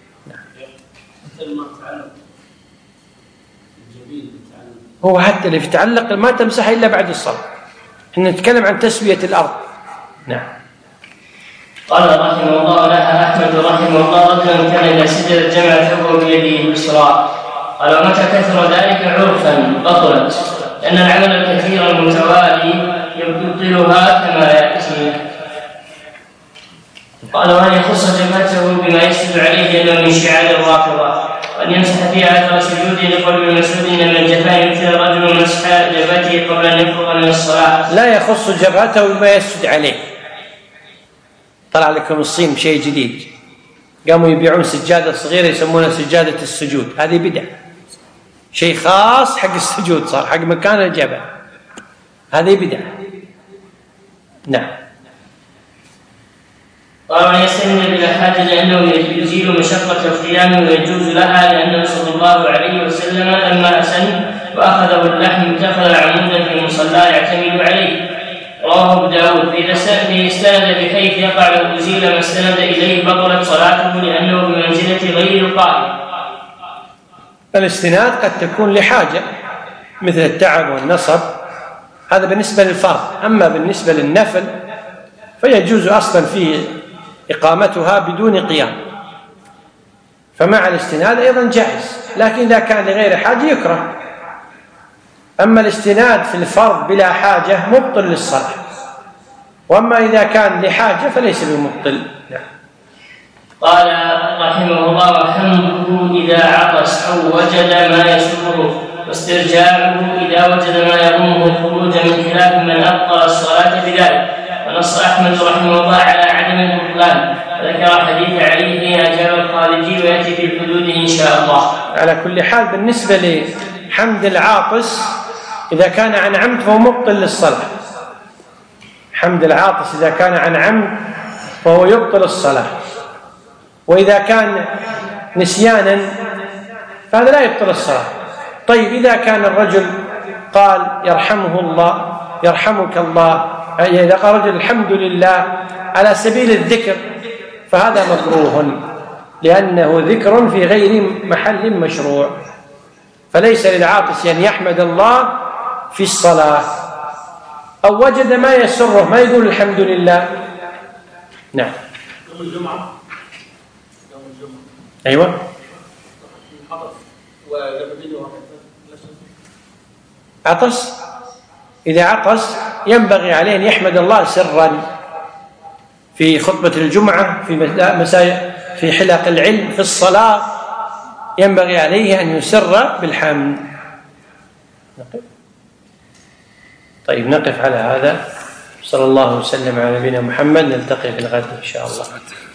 Speaker 1: هو حتى اللي في تعلق ما تمسح إلا بعد الصلاة، إحنا نتكلم عن تسوية الأرض. نعم.
Speaker 2: قال رحمه الله لها أحمد رحمه الله رجل كان إذا سجد الجمع الحكم بيده اليسرى. قال ومتى كثر ذلك عرفا بطلت، لأن العمل الكثير المتوالي يبطلها كما يأتي. قال وأن يخص جبهته بما يسجد عليه لأنه من شعار الرافضة، وأن يمسح فيها أثر سجوده لقول المسعود إن من الجفاء يمثل الرجل مسح جبهته قبل أن يفرغ من الصلاة.
Speaker 1: لا يخص جبهته بما يسجد عليه. طلع لكم الصين شيء جديد، قاموا يبيعون سجادة صغيرة يسمونها سجادة السجود، هذه بدعة، شيء خاص حق السجود، صار حق مكان الجبهة، هذه بدعة. نعم.
Speaker 2: قال وأن يستند بلا حاجة لأنه يزيل مشقة القيام ويجوز لها، لأنه صلى الله عليه وسلم لما أسن وأخذه اللحم اتخذ عمودا في مصلاه يعتمد عليه. رواه أبو داود. فإذا استند بحيث يقع له أزيل ما استند إليه بطلت صلاته لأنه بمنزلة غير القائم.
Speaker 1: الاستناد قد تكون لحاجة مثل التعب والنصب، هذا بالنسبة للفرض. أما بالنسبة للنفل فيجوز أصلا فيه إقامتها بدون قيام، فمع الاستناد أيضا جائز، لكن إذا كان لغير حاجة يكره. أما الاستناد في الفرض بلا حاجة مبطل للصلاة، وأما إذا كان لحاجة فليس بمبطل.
Speaker 2: قال رحمه الله وحمده إذا عطس أو وجد ما يسره، واسترجاعه إذا وجد ما يضمه الخروج من خلاف من أبطل الصلاة بذلك. ونص أحمد رحمه الله على عدم البطلان، وذكر حديث علي في أجاب الخارجي ويأتي في الحدود إن شاء الله.
Speaker 1: على كل حال بالنسبة لحمد العاطس إذا كان عن عمد فهو مبطل للصلاة. حمد العاطس إذا كان عن عمد فهو يبطل الصلاة، وإذا كان نسيانا فهذا لا يبطل الصلاة. طيب إذا كان الرجل قال يرحمه الله يرحمك الله، إذا قال رجل الحمد لله على سبيل الذكر فهذا مكروه، لأنه ذكر في غير محل مشروع، فليس للعاطس أن يحمد الله في الصلاة. أو وجد ما يسره ما يقول الحمد لله. نعم.
Speaker 4: يوم الجمعة
Speaker 1: أيوة. عطس، إذا عطس ينبغي عليه أن يحمد الله سرا في خطبة الجمعة، في حلق العلم، في الصلاة، ينبغي عليه أن يسر بالحمد. طيب نقف على هذا. صلى الله وسلم على نبينا محمد، نلتقي في الغد إن شاء الله.